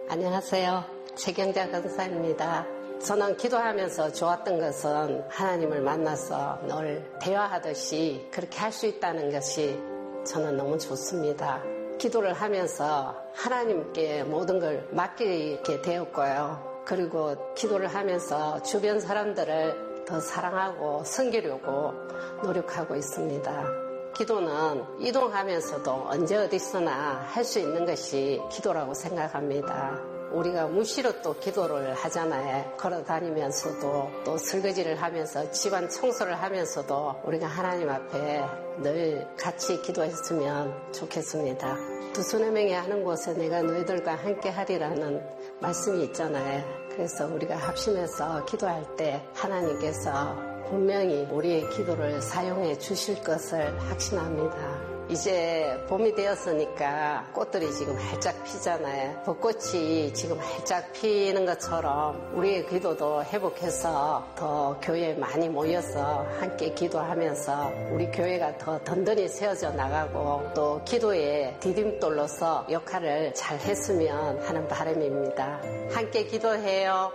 안녕하세요. 최경자 권사입니다. 저는 기도하면서 좋았던 것은 하나님을 만나서 늘 대화하듯이 그렇게 할 수 있다는 것이 저는 너무 좋습니다. 기도를 하면서 하나님께 모든 걸 맡기게 되었고요. 그리고 기도를 하면서 주변 사람들을 더 사랑하고 섬기려고 노력하고 있습니다. 기도는 이동하면서도 언제 어디서나 할 수 있는 것이 기도라고 생각합니다. 우리가 무시로 또 기도를 하잖아요. 걸어 다니면서도 또 설거지를 하면서 집안 청소를 하면서도 우리가 하나님 앞에 늘 같이 기도했으면 좋겠습니다. 두 손의 명에 하는 곳에 내가 너희들과 함께 하리라는 말씀이 있잖아요. 그래서 우리가 합심해서 기도할 때 하나님께서 분명히 우리의 기도를 사용해 주실 것을 확신합니다. 이제 봄이 되었으니까 꽃들이 지금 활짝 피잖아요. 벚꽃이 지금 활짝 피는 것처럼 우리의 기도도 회복해서 더 교회에 많이 모여서 함께 기도하면서 우리 교회가 더 든든히 세워져 나가고 또 기도의 디딤돌로서 역할을 잘 했으면 하는 바람입니다. 함께 기도해요.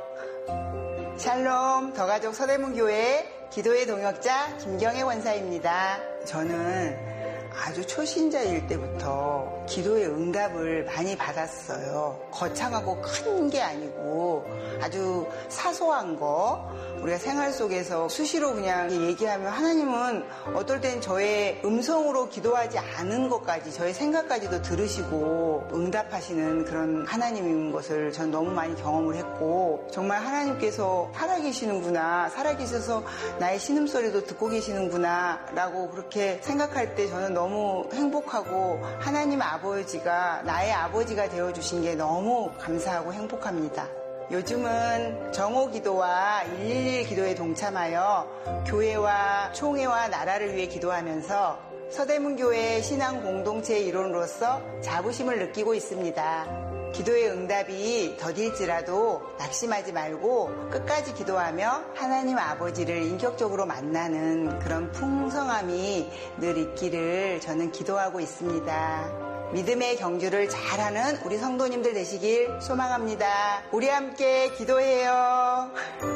샬롬, 더가족 서대문교회 기도의 동역자 김경애 원사입니다. 저는 아주 초신자일 때부터 기도의 응답을 많이 받았어요. 거창하고 큰 게 아니고 아주 사소한 거, 우리가 생활 속에서 수시로 그냥 얘기하면 하나님은 어떨 땐 저의 음성으로 기도하지 않은 것까지, 저의 생각까지도 들으시고 응답하시는 그런 하나님인 것을 전 너무 많이 경험을 했고, 정말 하나님께서 살아계시는구나, 살아계셔서 나의 신음소리도 듣고 계시는구나 라고 그렇게 생각할 때 저는 너무 행복하고 하나님 아버지가 나의 아버지가 되어주신 게 너무 감사하고 행복합니다. 요즘은 정오기도와 111 기도에 동참하여 교회와 총회와 나라를 위해 기도하면서 서대문교회 신앙 공동체의 일원으로서 자부심을 느끼고 있습니다. 기도의 응답이 더딜지라도 낙심하지 말고 끝까지 기도하며 하나님 아버지를 인격적으로 만나는 그런 풍성함이 늘 있기를 저는 기도하고 있습니다. 믿음의 경주를 잘하는 우리 성도님들 되시길 소망합니다. 우리 함께 기도해요.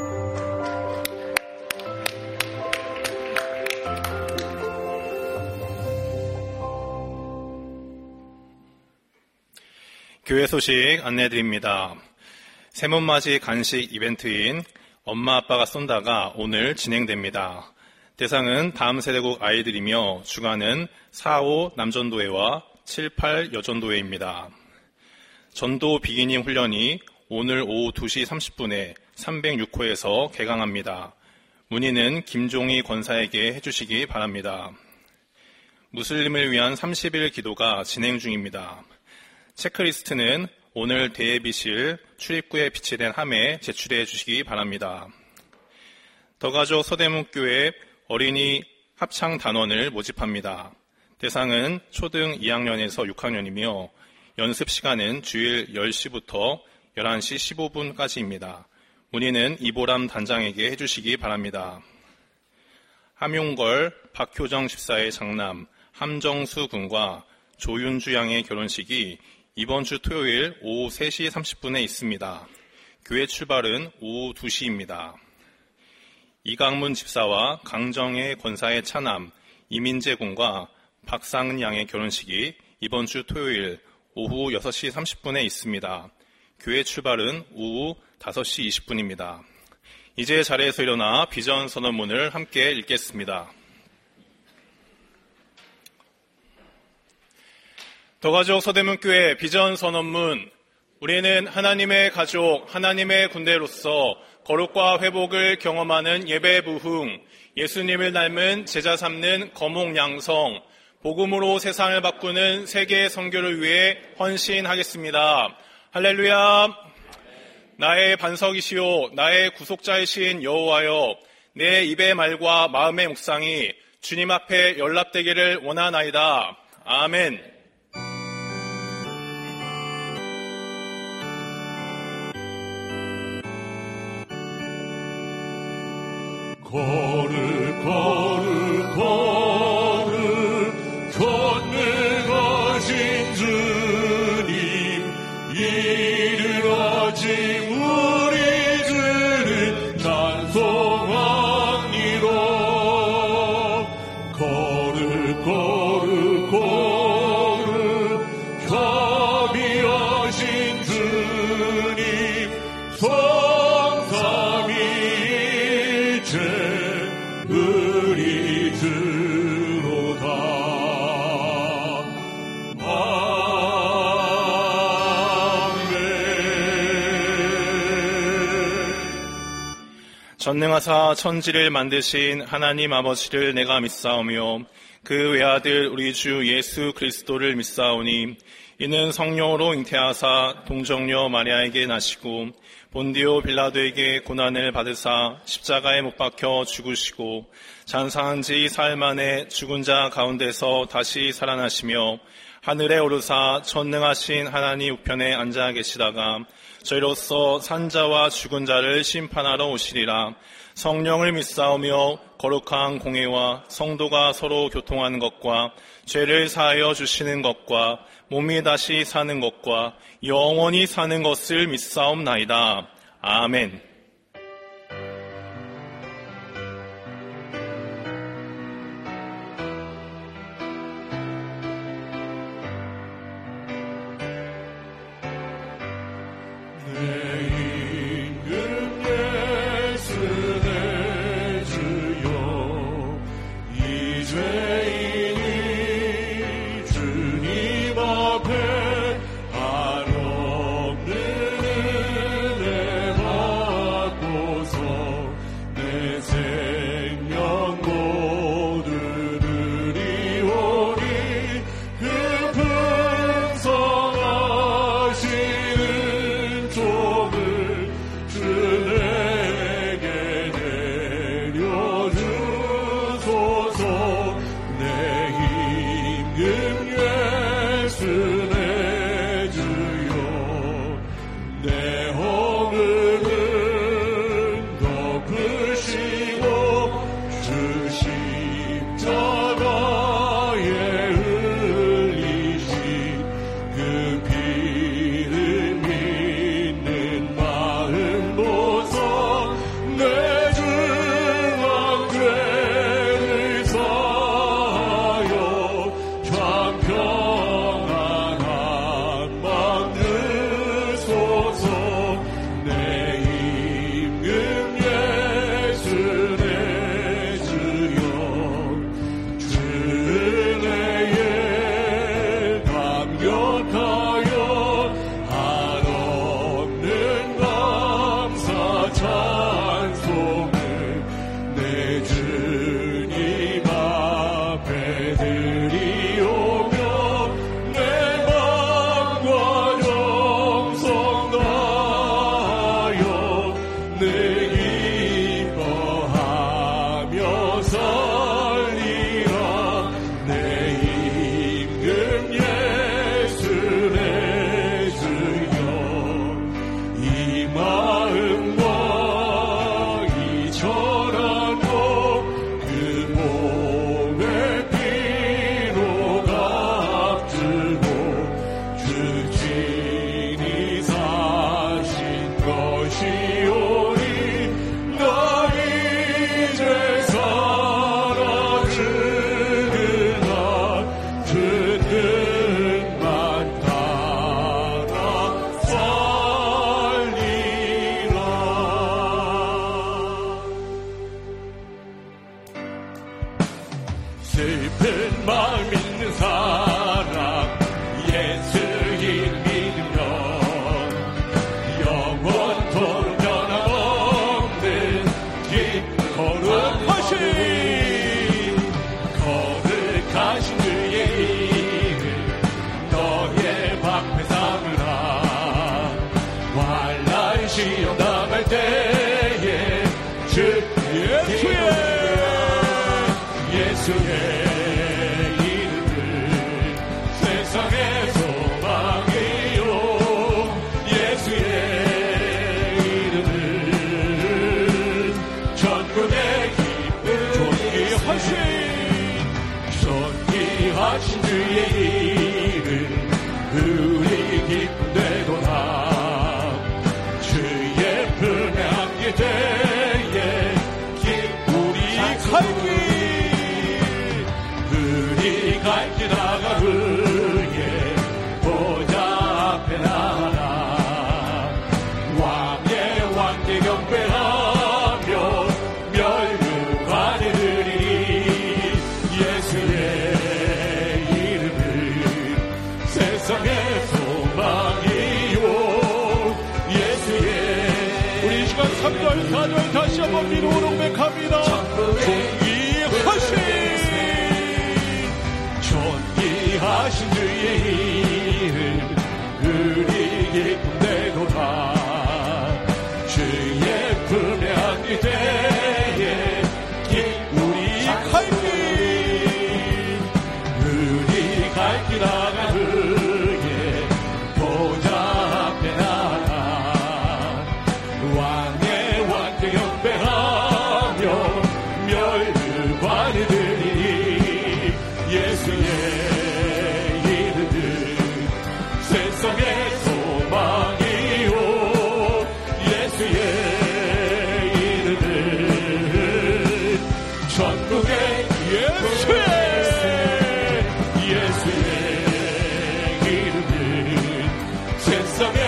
교회 소식 안내드립니다. 세문맞이 간식 이벤트인 엄마 아빠가 쏜다가 오늘 진행됩니다. 대상은 다음 세대국 아이들이며 주간은 4.5 남전도회와 7.8 여전도회입니다. 전도 비기닝 훈련이 오늘 오후 2시 30분에 306호에서 개강합니다. 문의는 김종희 권사에게 해주시기 바랍니다. 무슬림을 위한 30일 기도가 진행 중입니다. 체크리스트는 오늘 대예비실 출입구에 비치된 함에 제출해 주시기 바랍니다. 더가족 서대문교회 어린이 합창단원을 모집합니다. 대상은 초등 2학년에서 6학년이며 연습 시간은 주일 10시부터 11시 15분까지입니다. 문의는 이보람 단장에게 해주시기 바랍니다. 함용걸 박효정 집사의 장남 함정수 군과 조윤주 양의 결혼식이 이번 주 토요일 오후 3시 30분에 있습니다. 교회 출발은 오후 2시입니다. 이강문 집사와 강정혜 권사의 차남 이민재 군과 박상은 양의 결혼식이 이번 주 토요일 오후 6시 30분에 있습니다. 교회 출발은 오후 5시 20분입니다. 이제 자리에서 일어나 비전 선언문을 함께 읽겠습니다. 더가족 서대문교회 비전 선언문. 우리는 하나님의 가족, 하나님의 군대로서 거룩과 회복을 경험하는 예배 부흥, 예수님을 닮은 제자 삼는 거목 양성, 복음으로 세상을 바꾸는 세계 선교를 위해 헌신하겠습니다. 할렐루야. 나의 반석이시오 나의 구속자이신 여호와여, 내 입의 말과 마음의 묵상이 주님 앞에 연락되기를 원하나이다. 아멘. 걸을 건너가신 주님 이르러 우리들은 찬송하니라. 거룩 거룩 거룩 자비하신 주님 성삼위일체 우리들로다. 전능하사 천지를 만드신 하나님 아버지를 내가 믿사오며 그 외아들 우리 주 예수 그리스도를 믿사오니 이는 성령으로 잉태하사 동정녀 마리아에게 나시고 본디오 빌라도에게 고난을 받으사 십자가에 못 박혀 죽으시고 장사한 지 사흘 만에 죽은 자 가운데서 다시 살아나시며 하늘에 오르사 전능하신 하나님 우편에 앉아 계시다가 저희로서 산자와 죽은 자를 심판하러 오시리라. 성령을 믿사오며 거룩한 공회와 성도가 서로 교통하는 것과 죄를 사하여 주시는 것과 몸이 다시 사는 것과 영원히 사는 것을 믿사옵나이다. 아멘. 슬픈 마음 있는 사람 예수 이름 믿으면 영원토록 변함없는 거룩하신 그의 이름 너의 방패 삼으라. 환난 시험 당할 때에 주 예수의 하신 주의 이름 우리 기쁨 되도다.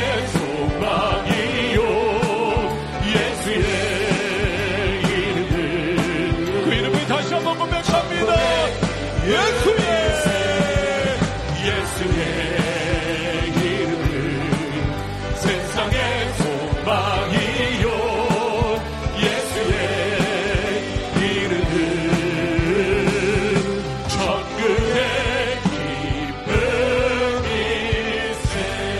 소망이요 예수의 이름을 그 이름을 다시 한번 고백합니다. 예수의 이름을 세상의 소망이요 예수의 이름을 천국의 기쁨일세.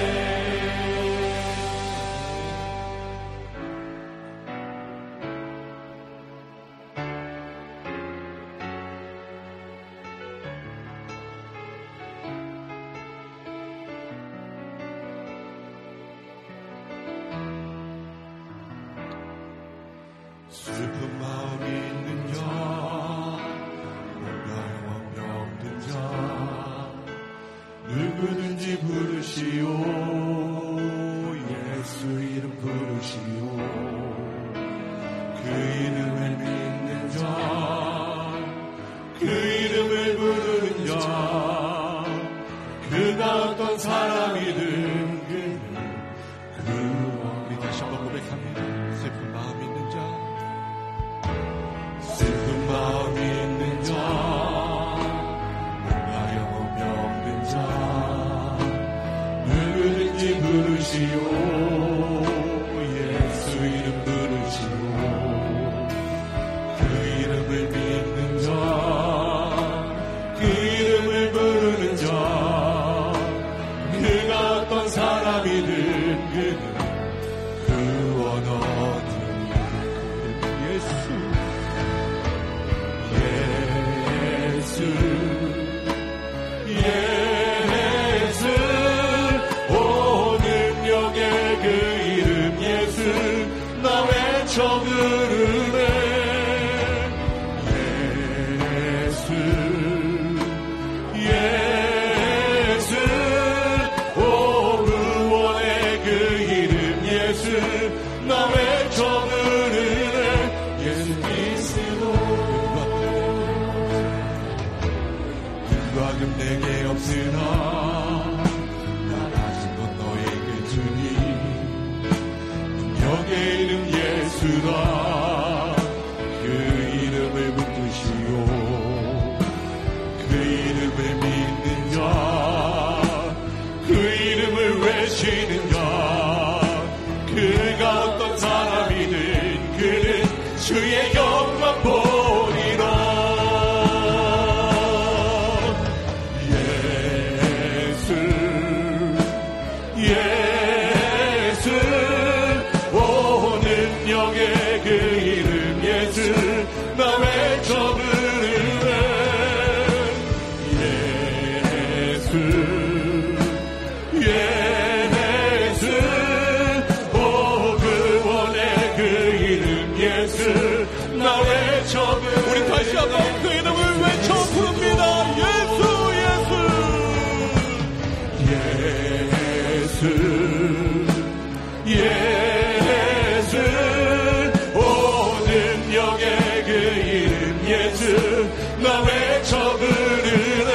슬픈 마음이 있는 자, 뭔가요 병든 자, 누구든지 부르시오. 예수 이름 부르시오. 그 이름을 믿는 자, 그 이름을 부르는 자, 그가 어떤 사람이든 우리 다시 한번 고백합니다. 슬픈 마음 있는 자, 슬픈 마음이 있는 자, 뭔가 영혼 병든 자, 누구든지 부르시오. 예수 이름 부르시오. 그 이름을 믿는 자, 그 이름을 부르는 자, 그가 어떤 사람이든 그는 그 원하는 예수 오 능력의 그 이름 예수 나 외쳐 부르네. 예수 오 구원의 그 이름 예수 나 외쳐 부르네. 예수 그리스도 금 내게 없으나 나 가진 건 너에게 주니 능력의 이름 예수라. 그 이름을 붙드시오. 그 이름을 믿는 자, 그 이름을 외치는 자, 그가 어떤 사람이든 그는 주의 영광 보리라. 예수 오 능력의 그 이름 예수 나 외쳐 부르네. 예수 오 구원의 그 이름 예수 나 외쳐 부르네. 우리 다시 한번 그 이름을 외쳐 부릅니다. 예수 오 능력의 그 이름 예수 나 외쳐 부르네.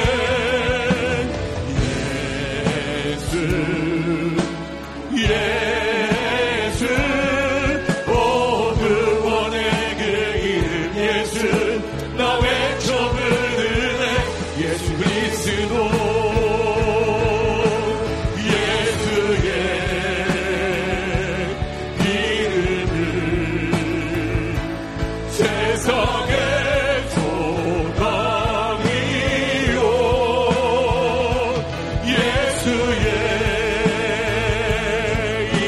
예수 오 구원의 그 이름 예수 나 외쳐 부르네. 예수 그리스도 예수의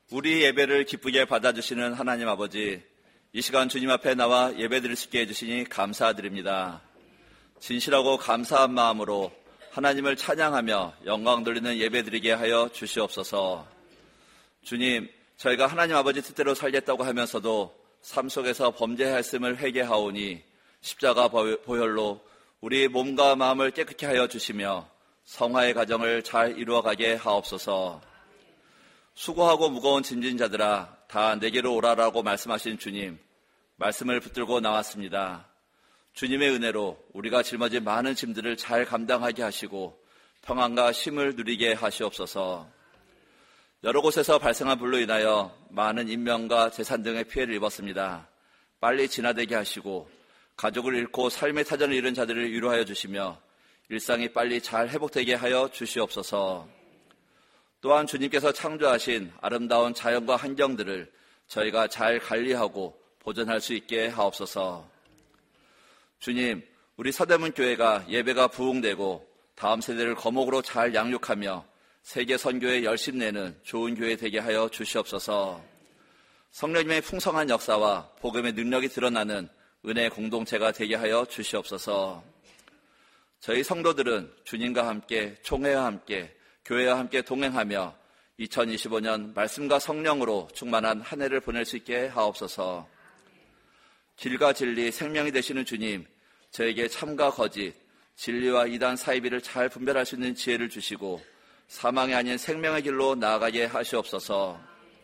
우리 예배를 기쁘게 받아주시는 하나님 아버지, 이 시간 주님 앞에 나와 예배드릴 수 있게 해주시니 감사드립니다. 진실하고 감사한 마음으로 하나님을 찬양하며 영광 돌리는 예배드리게 하여 주시옵소서. 주님, 저희가 하나님 아버지 뜻대로 살겠다고 하면서도 삶 속에서 범죄했음을 회개하오니 십자가 보혈로 우리 몸과 마음을 깨끗게 하여 주시며 성화의 가정을 잘 이루어가게 하옵소서. 수고하고 무거운 짐진 자들아 다 내게로 오라라고 말씀하신 주님, 말씀을 붙들고 나왔습니다. 주님의 은혜로 우리가 짊어진 많은 짐들을 잘 감당하게 하시고 평안과 쉼을 누리게 하시옵소서. 여러 곳에서 발생한 불로 인하여 많은 인명과 재산 등의 피해를 입었습니다. 빨리 진화되게 하시고 가족을 잃고 삶의 타전을 잃은 자들을 위로하여 주시며 일상이 빨리 잘 회복되게 하여 주시옵소서. 또한 주님께서 창조하신 아름다운 자연과 환경들을 저희가 잘 관리하고 보존할 수 있게 하옵소서. 주님, 우리 서대문 교회가 예배가 부흥되고 다음 세대를 거목으로 잘 양육하며 세계 선교에 열심 내는 좋은 교회 되게 하여 주시옵소서. 성령님의 풍성한 역사와 복음의 능력이 드러나는 은혜 공동체가 되게 하여 주시옵소서. 저희 성도들은 주님과 함께, 총회와 함께, 교회와 함께 동행하며 2025년 말씀과 성령으로 충만한 한 해를 보낼 수 있게 하옵소서. 길과 진리, 생명이 되시는 주님, 저에게 참과 거짓, 진리와 이단 사이비를 잘 분별할 수 있는 지혜를 주시고 사망이 아닌 생명의 길로 나아가게 하시옵소서.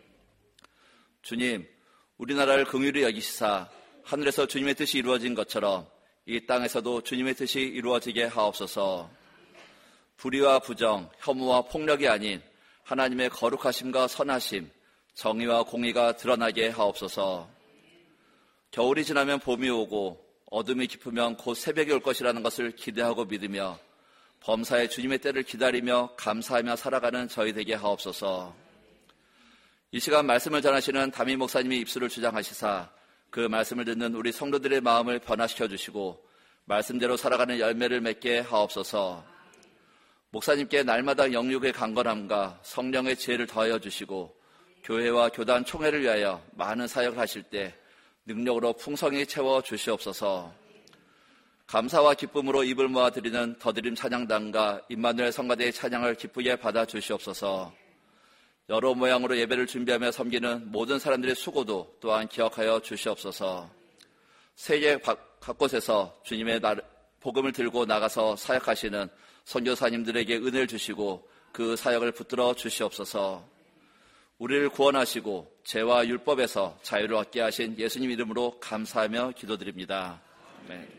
주님, 우리나라를 긍휼히 여기시사 하늘에서 주님의 뜻이 이루어진 것처럼 이 땅에서도 주님의 뜻이 이루어지게 하옵소서. 불의와 부정, 혐오와 폭력이 아닌 하나님의 거룩하심과 선하심, 정의와 공의가 드러나게 하옵소서. 겨울이 지나면 봄이 오고 어둠이 깊으면 곧 새벽이 올 것이라는 것을 기대하고 믿으며 범사의 주님의 때를 기다리며 감사하며 살아가는 저희 되게 하옵소서. 이 시간 말씀을 전하시는 담임 목사님이 입술을 주장하시사 그 말씀을 듣는 우리 성도들의 마음을 변화시켜 주시고 말씀대로 살아가는 열매를 맺게 하옵소서. 목사님께 날마다 영육의 강건함과 성령의 지혜를 더하여 주시고 교회와 교단 총회를 위하여 많은 사역을 하실 때 능력으로 풍성히 채워 주시옵소서. 감사와 기쁨으로 입을 모아 드리는 더드림 찬양단과 임마누엘 성가대의 찬양을 기쁘게 받아 주시옵소서. 여러 모양으로 예배를 준비하며 섬기는 모든 사람들의 수고도 또한 기억하여 주시옵소서. 세계 각곳에서 주님의 복음을 들고 나가서 사역하시는 선교사님들에게 은혜를 주시고 그 사역을 붙들어 주시옵소서. 우리를 구원하시고 죄와 율법에서 자유를 얻게 하신 예수님 이름으로 감사하며 기도드립니다. 아멘.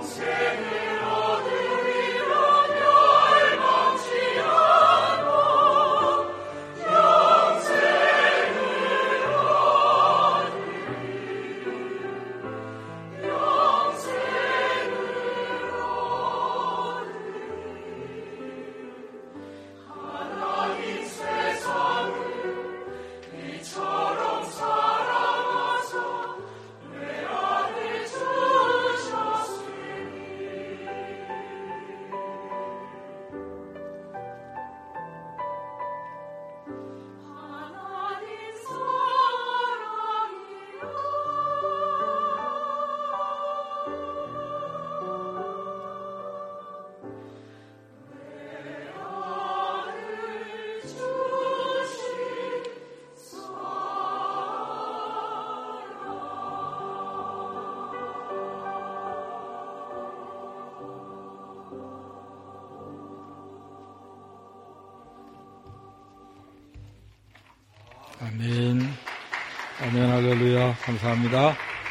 아멘. 아멘. 할렐루야. 감사합니다.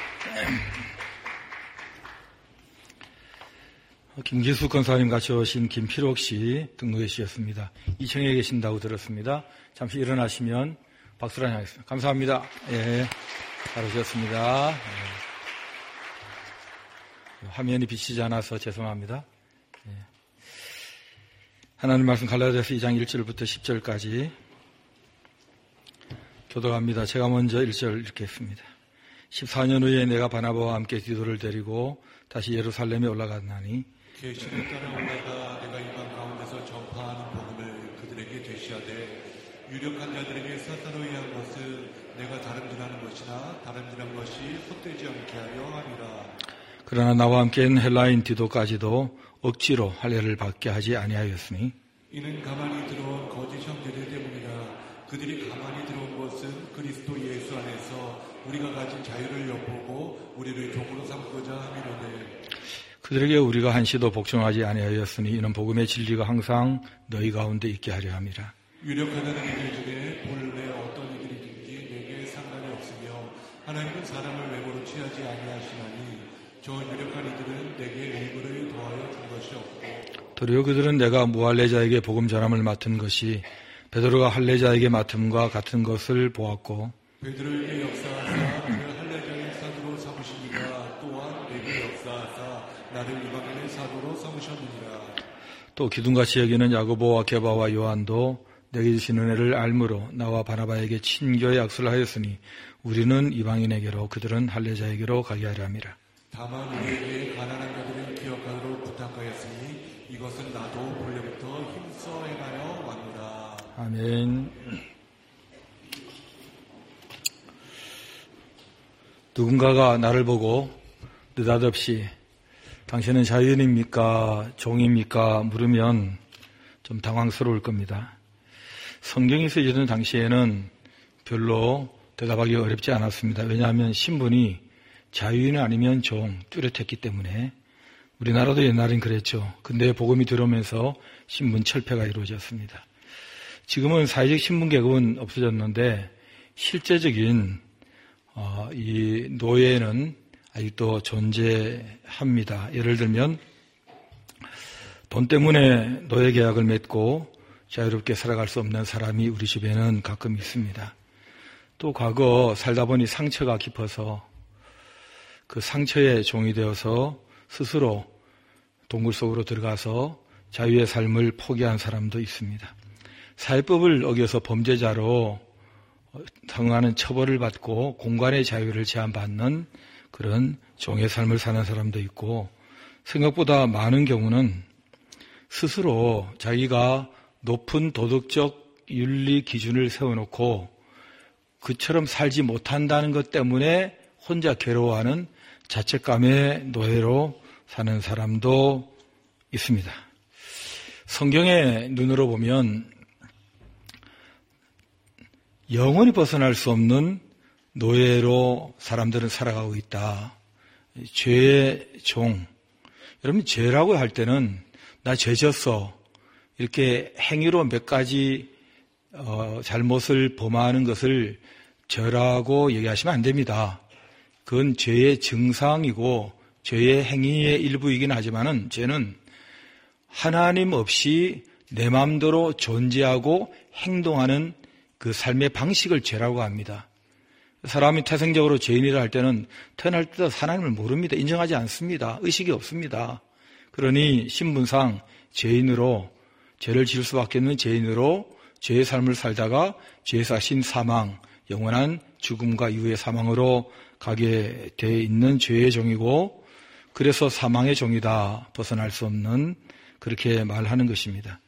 김기숙 권사님 같이 오신 김필옥 씨 등록해 주셨습니다. 2층에 계신다고 들었습니다. 잠시 일어나시면 박수를 하겠습니다. 감사합니다. 예. 잘 오셨습니다. 예. 화면이 비치지 않아서 죄송합니다. 예. 하나님 말씀 갈라디아서 2장 1절부터 10절까지 교독합니다. 제가 먼저 1절 이렇게 했습니다. 14년 후에 내가 바나바와 함께 디도를 데리고 다시 예루살렘에 올라갔나니 계시를 따라 올라가 내가 이방 가운데서 전파하는 복음을 그들에게 제시하되 유력한 자들에게 사탄으로 의한 것은 내가 다름질하는 것이나 다름질한 것이 헛되지 않게 하려 함이라. 그러나 나와 함께는 헬라인 디도까지도 억지로 할례를 받게 하지 아니하였으니 이는 가만히 들어온 거짓 형제들 때문이라. 그들이 가만히 들어온 것은 그리스도 예수 안에서 우리가 가진 자유를 엿보고 우리를 종으로 삼고자 함이로되 그들에게 우리가 한시도 복종하지 아니하였으니 이는 복음의 진리가 항상 너희 가운데 있게 하려 함이라. 유력하다는 이들 중에 본래 어떤 이들이든지 내게 상관이 없으며 하나님은 사람을 외모로 취하지 아니하시나니 저 유력한 이들은 내게 일부를 더하여 준 것이 없고 도리어 그들은 내가 무할례자에게 복음 전함을 맡은 것이 베드로가 할례자에게 맡음과 같은 것을 보았고 베드로에게 역사하사 그를 할례자의 사도로 삼으시니가 또한 내게 역사하사 나를 이방인의 사도로 삼으셨느니라. 또 기둥같이 여기는 야고보와 게바와 요한도 내게 주신 은혜를 알므로 나와 바나바에게 친교의 약속을 하였으니 우리는 이방인에게로 그들은 할례자에게로 가게 하려 함이라. 다만 우리에게 가난한 자들을 기억하도록 부탁하였으니 이것은 나도 본래부터 힘써 행하여 왔노라. 아멘. 누군가가 나를 보고 느닷없이 당신은 자유인입니까? 종입니까? 물으면 좀 당황스러울 겁니다. 성경이 쓰여지던 당시에는 별로 대답하기 어렵지 않았습니다. 왜냐하면 신분이 자유인 아니면 종 뚜렷했기 때문에 우리나라도 옛날엔 그랬죠. 근데 복음이 들어오면서 신분 철폐가 이루어졌습니다. 지금은 사회적 신분 계급은 없어졌는데 실제적인 이 노예는 아직도 존재합니다. 예를 들면 돈 때문에 노예 계약을 맺고 자유롭게 살아갈 수 없는 사람이 우리 집에는 가끔 있습니다. 또 과거 살다 보니 상처가 깊어서 그 상처에 종이 되어서 스스로 동굴 속으로 들어가서 자유의 삶을 포기한 사람도 있습니다. 사회법을 어겨서 범죄자로 당하는 처벌을 받고 공간의 자유를 제한받는 그런 종의 삶을 사는 사람도 있고 생각보다 많은 경우는 스스로 자기가 높은 도덕적 윤리 기준을 세워놓고 그처럼 살지 못한다는 것 때문에 혼자 괴로워하는 자책감의 노예로 사는 사람도 있습니다. 성경의 눈으로 보면 영원히 벗어날 수 없는 노예로 사람들은 살아가고 있다. 죄의 종. 여러분, 죄라고 할 때는 나 죄 졌어. 이렇게 행위로 몇 가지 잘못을 범하는 것을 죄라고 얘기하시면 안 됩니다. 그건 죄의 증상이고 저의 행위의 일부이긴 하지만은 죄는 하나님 없이 내 마음대로 존재하고 행동하는 그 삶의 방식을 죄라고 합니다. 사람이 태생적으로 죄인이라 할 때는 태어날 때부터 하나님을 모릅니다. 인정하지 않습니다. 의식이 없습니다. 그러니 신분상 죄인으로, 죄를 지을 수밖에 없는 죄인으로 죄의 삶을 살다가 죄에서 신 사망, 영원한 죽음과 이후의 사망으로 가게 돼 있는 죄의 종이고, 그래서 사망의 종이다, 벗어날 수 없는, 그렇게 말하는 것입니다.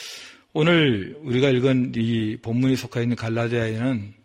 오늘 우리가 읽은 이 본문이 속해 있는 갈라디아에는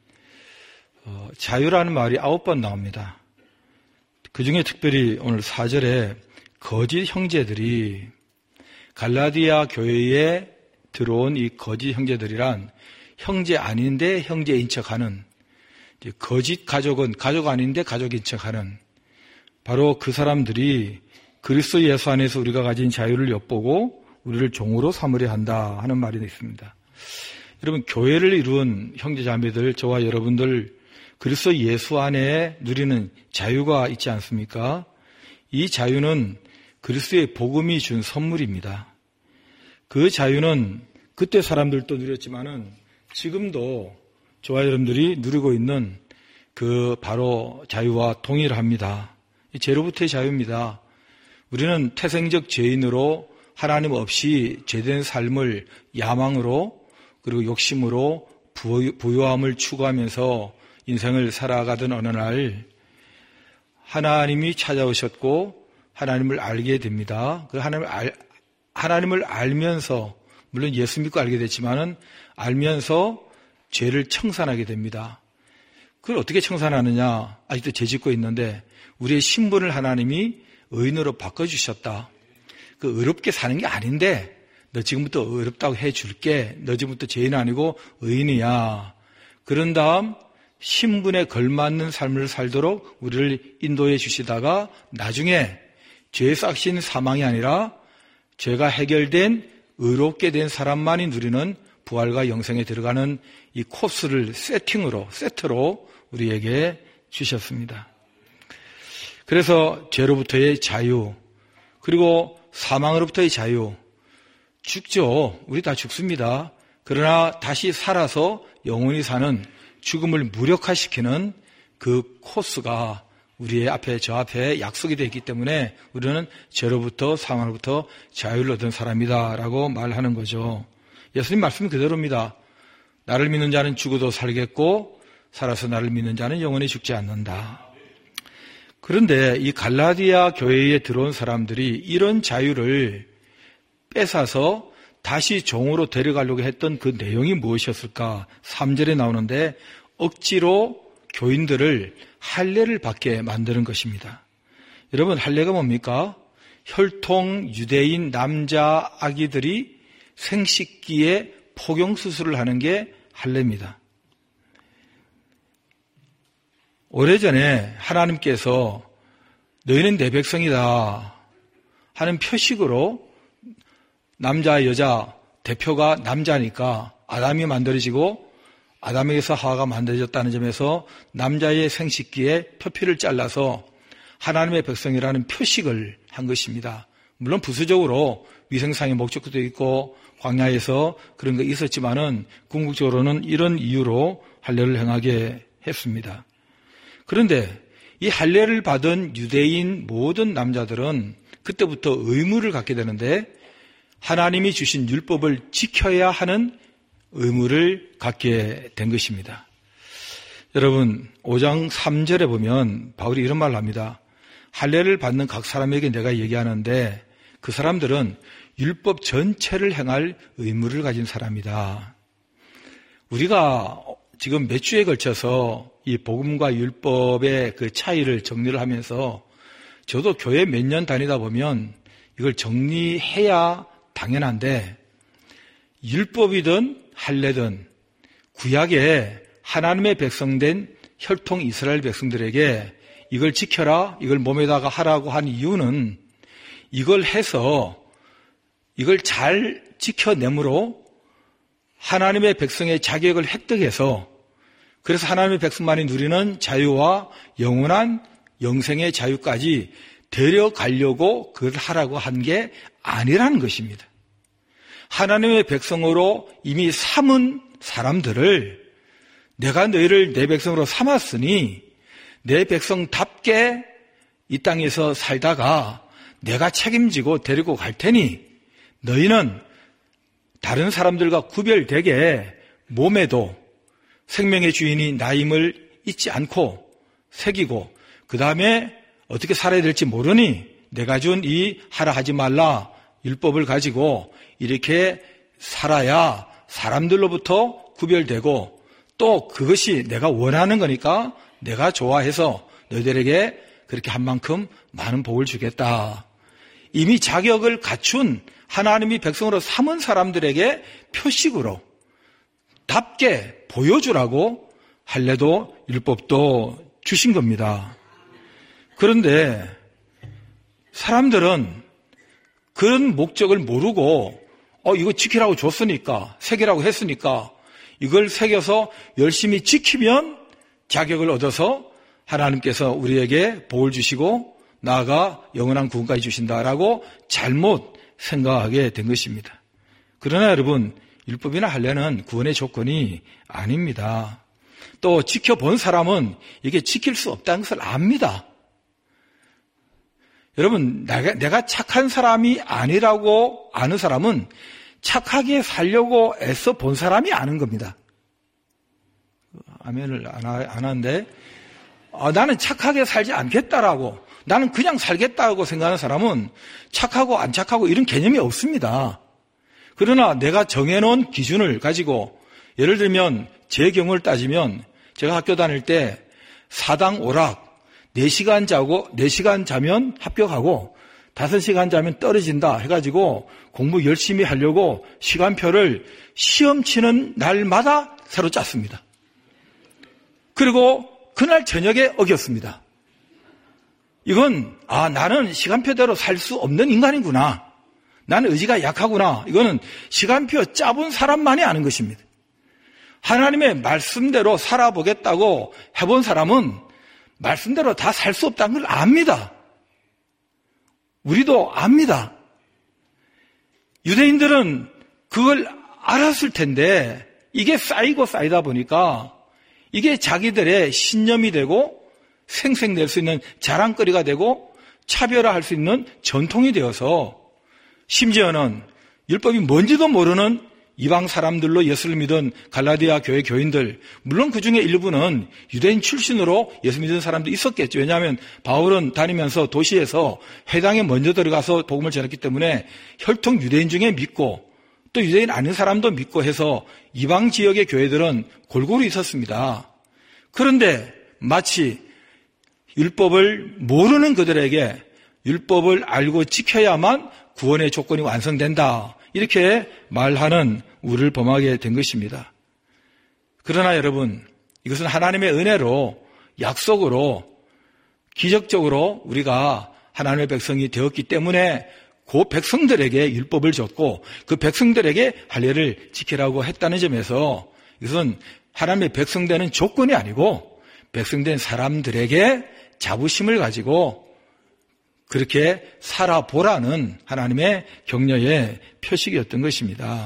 자유라는 말이 9번 나옵니다. 그 중에 특별히 오늘 4절에 거짓 형제들이, 갈라디아 교회에 들어온 이 거짓 형제들이란 형제 아닌데 형제인 척하는, 거짓 가족은 가족 아닌데 가족인 척하는, 바로 그 사람들이 그리스도 예수 안에서 우리가 가진 자유를 엿보고 우리를 종으로 삼으려 한다 하는 말이 있습니다. 여러분, 교회를 이룬 형제자매들, 저와 여러분들 그리스도 예수 안에 누리는 자유가 있지 않습니까? 이 자유는 그리스도의 복음이 준 선물입니다. 그 자유는 그때 사람들도 누렸지만은 지금도 저와 여러분들이 누리고 있는 그 바로 자유와 동일합니다. 죄로부터의 자유입니다. 우리는 태생적 죄인으로 하나님 없이 죄된 삶을 야망으로 그리고 욕심으로 부요함을 추구하면서 인생을 살아가던 어느 날 하나님이 찾아오셨고 하나님을 알게 됩니다. 그 하나님을 알면서, 물론 예수 믿고 알게 됐지만은 알면서 죄를 청산하게 됩니다. 그걸 어떻게 청산하느냐? 아직도 죄 짓고 있는데 우리의 신분을 하나님이 의인으로 바꿔주셨다. 그 의롭게 사는 게 아닌데 너 지금부터 의롭다고 해줄게. 너 지금부터 죄인 아니고 의인이야. 그런 다음 신분에 걸맞는 삶을 살도록 우리를 인도해 주시다가 나중에 죄의 싹신 사망이 아니라 죄가 해결된 의롭게 된 사람만이 누리는 부활과 영생에 들어가는 이 코스를 세트로 우리에게 주셨습니다. 그래서 죄로부터의 자유, 그리고 사망으로부터의 자유. 죽죠. 우리 다 죽습니다. 그러나 다시 살아서 영원히 사는, 죽음을 무력화시키는 그 코스가 우리의 앞에, 저 앞에 약속이 되어 있기 때문에 우리는 죄로부터 사망으로부터 자유를 얻은 사람이다라고 말하는 거죠. 예수님 말씀이 그대로입니다. 나를 믿는 자는 죽어도 살겠고 살아서 나를 믿는 자는 영원히 죽지 않는다. 그런데 이 갈라디아 교회에 들어온 사람들이 이런 자유를 뺏어서 다시 종으로 데려가려고 했던 그 내용이 무엇이었을까? 3절에 나오는데 억지로 교인들을 할례를 받게 만드는 것입니다. 여러분, 할례가 뭡니까? 혈통 유대인 남자 아기들이 생식기에 포경수술을 하는 게 할례입니다. 오래전에 하나님께서 너희는 내 백성이다 하는 표식으로 남자, 여자, 대표가 남자니까 아담이 만들어지고 아담에게서 하와가 만들어졌다는 점에서 남자의 생식기에 표피를 잘라서 하나님의 백성이라는 표식을 한 것입니다. 물론 부수적으로 위생상의 목적도 있고 광야에서 그런 게 있었지만은 궁극적으로는 이런 이유로 할례를 행하게 했습니다. 그런데 이 할례를 받은 유대인 모든 남자들은 그때부터 의무를 갖게 되는데 하나님이 주신 율법을 지켜야 하는 의무를 갖게 된 것입니다. 여러분, 5장 3절에 보면 바울이 이런 말을 합니다. 할례를 받는 각 사람에게 내가 얘기하는데 그 사람들은 율법 전체를 행할 의무를 가진 사람이다. 우리가 지금 몇 주에 걸쳐서 이 복음과 율법의 그 차이를 정리를 하면서 저도 교회 몇 년 다니다 보면 이걸 정리해야 당연한데 율법이든 할례든 구약에 하나님의 백성된 혈통 이스라엘 백성들에게 이걸 지켜라, 이걸 몸에다가 하라고 한 이유는 이걸 해서 이걸 잘 지켜내므로 하나님의 백성의 자격을 획득해서 그래서 하나님의 백성만이 누리는 자유와 영원한 영생의 자유까지 데려가려고 그걸 하라고 한 게 아니라는 것입니다. 하나님의 백성으로 이미 삼은 사람들을 내가 너희를 내 백성으로 삼았으니 내 백성답게 이 땅에서 살다가 내가 책임지고 데리고 갈 테니 너희는 다른 사람들과 구별되게 몸에도 생명의 주인이 나임을 잊지 않고 새기고 그 다음에 어떻게 살아야 될지 모르니 내가 준 이 하라 하지 말라 율법을 가지고 이렇게 살아야 사람들로부터 구별되고 또 그것이 내가 원하는 거니까 내가 좋아해서 너희들에게 그렇게 한 만큼 많은 복을 주겠다. 이미 자격을 갖춘 하나님이 백성으로 삼은 사람들에게 표식으로 답게 보여주라고 할례도 율법도 주신 겁니다. 그런데 사람들은 그런 목적을 모르고 이거 지키라고 줬으니까 새기라고 했으니까 이걸 새겨서 열심히 지키면 자격을 얻어서 하나님께서 우리에게 복을 주시고 나아가 영원한 구원까지 주신다라고 잘못 생각하게 된 것입니다. 그러나 여러분 율법이나 할례는 구원의 조건이 아닙니다. 또 지켜본 사람은 이게 지킬 수 없다는 것을 압니다. 여러분 내가 착한 사람이 아니라고 아는 사람은 착하게 살려고 애써 본 사람이 아는 겁니다. 아멘을 안 하는데 나는 착하게 살지 않겠다라고 나는 그냥 살겠다고 생각하는 사람은 착하고 안 착하고 이런 개념이 없습니다. 그러나 내가 정해놓은 기준을 가지고 예를 들면 제 경우를 따지면 제가 학교 다닐 때 사당 오락 4시간 자고 4시간 자면 합격하고 5시간 자면 떨어진다 해가지고 공부 열심히 하려고 시간표를 시험 치는 날마다 새로 짰습니다. 그리고 그날 저녁에 어겼습니다. 이건 나는 시간표대로 살 수 없는 인간이구나. 나는 의지가 약하구나. 이거는 시간표 짜본 사람만이 아는 것입니다. 하나님의 말씀대로 살아보겠다고 해본 사람은 말씀대로 다 살 수 없다는 걸 압니다. 우리도 압니다. 유대인들은 그걸 알았을 텐데 이게 쌓이고 쌓이다 보니까 이게 자기들의 신념이 되고 생생낼 수 있는 자랑거리가 되고 차별화할 수 있는 전통이 되어서 심지어는 율법이 뭔지도 모르는 이방 사람들로 예수를 믿은 갈라디아 교회 교인들, 물론 그 중에 일부는 유대인 출신으로 예수 믿은 사람도 있었겠죠. 왜냐하면 바울은 다니면서 도시에서 회당에 먼저 들어가서 복음을 전했기 때문에 혈통 유대인 중에 믿고 또 유대인 아닌 사람도 믿고 해서 이방 지역의 교회들은 골고루 있었습니다. 그런데 마치 율법을 모르는 그들에게 율법을 알고 지켜야만 구원의 조건이 완성된다. 이렇게 말하는 우리를 범하게 된 것입니다. 그러나 여러분, 이것은 하나님의 은혜로 약속으로 기적적으로 우리가 하나님의 백성이 되었기 때문에 그 백성들에게 율법을 줬고 그 백성들에게 할례를 지키라고 했다는 점에서 이것은 하나님의 백성되는 조건이 아니고 백성된 사람들에게 자부심을 가지고 그렇게 살아보라는 하나님의 격려의 표식이었던 것입니다.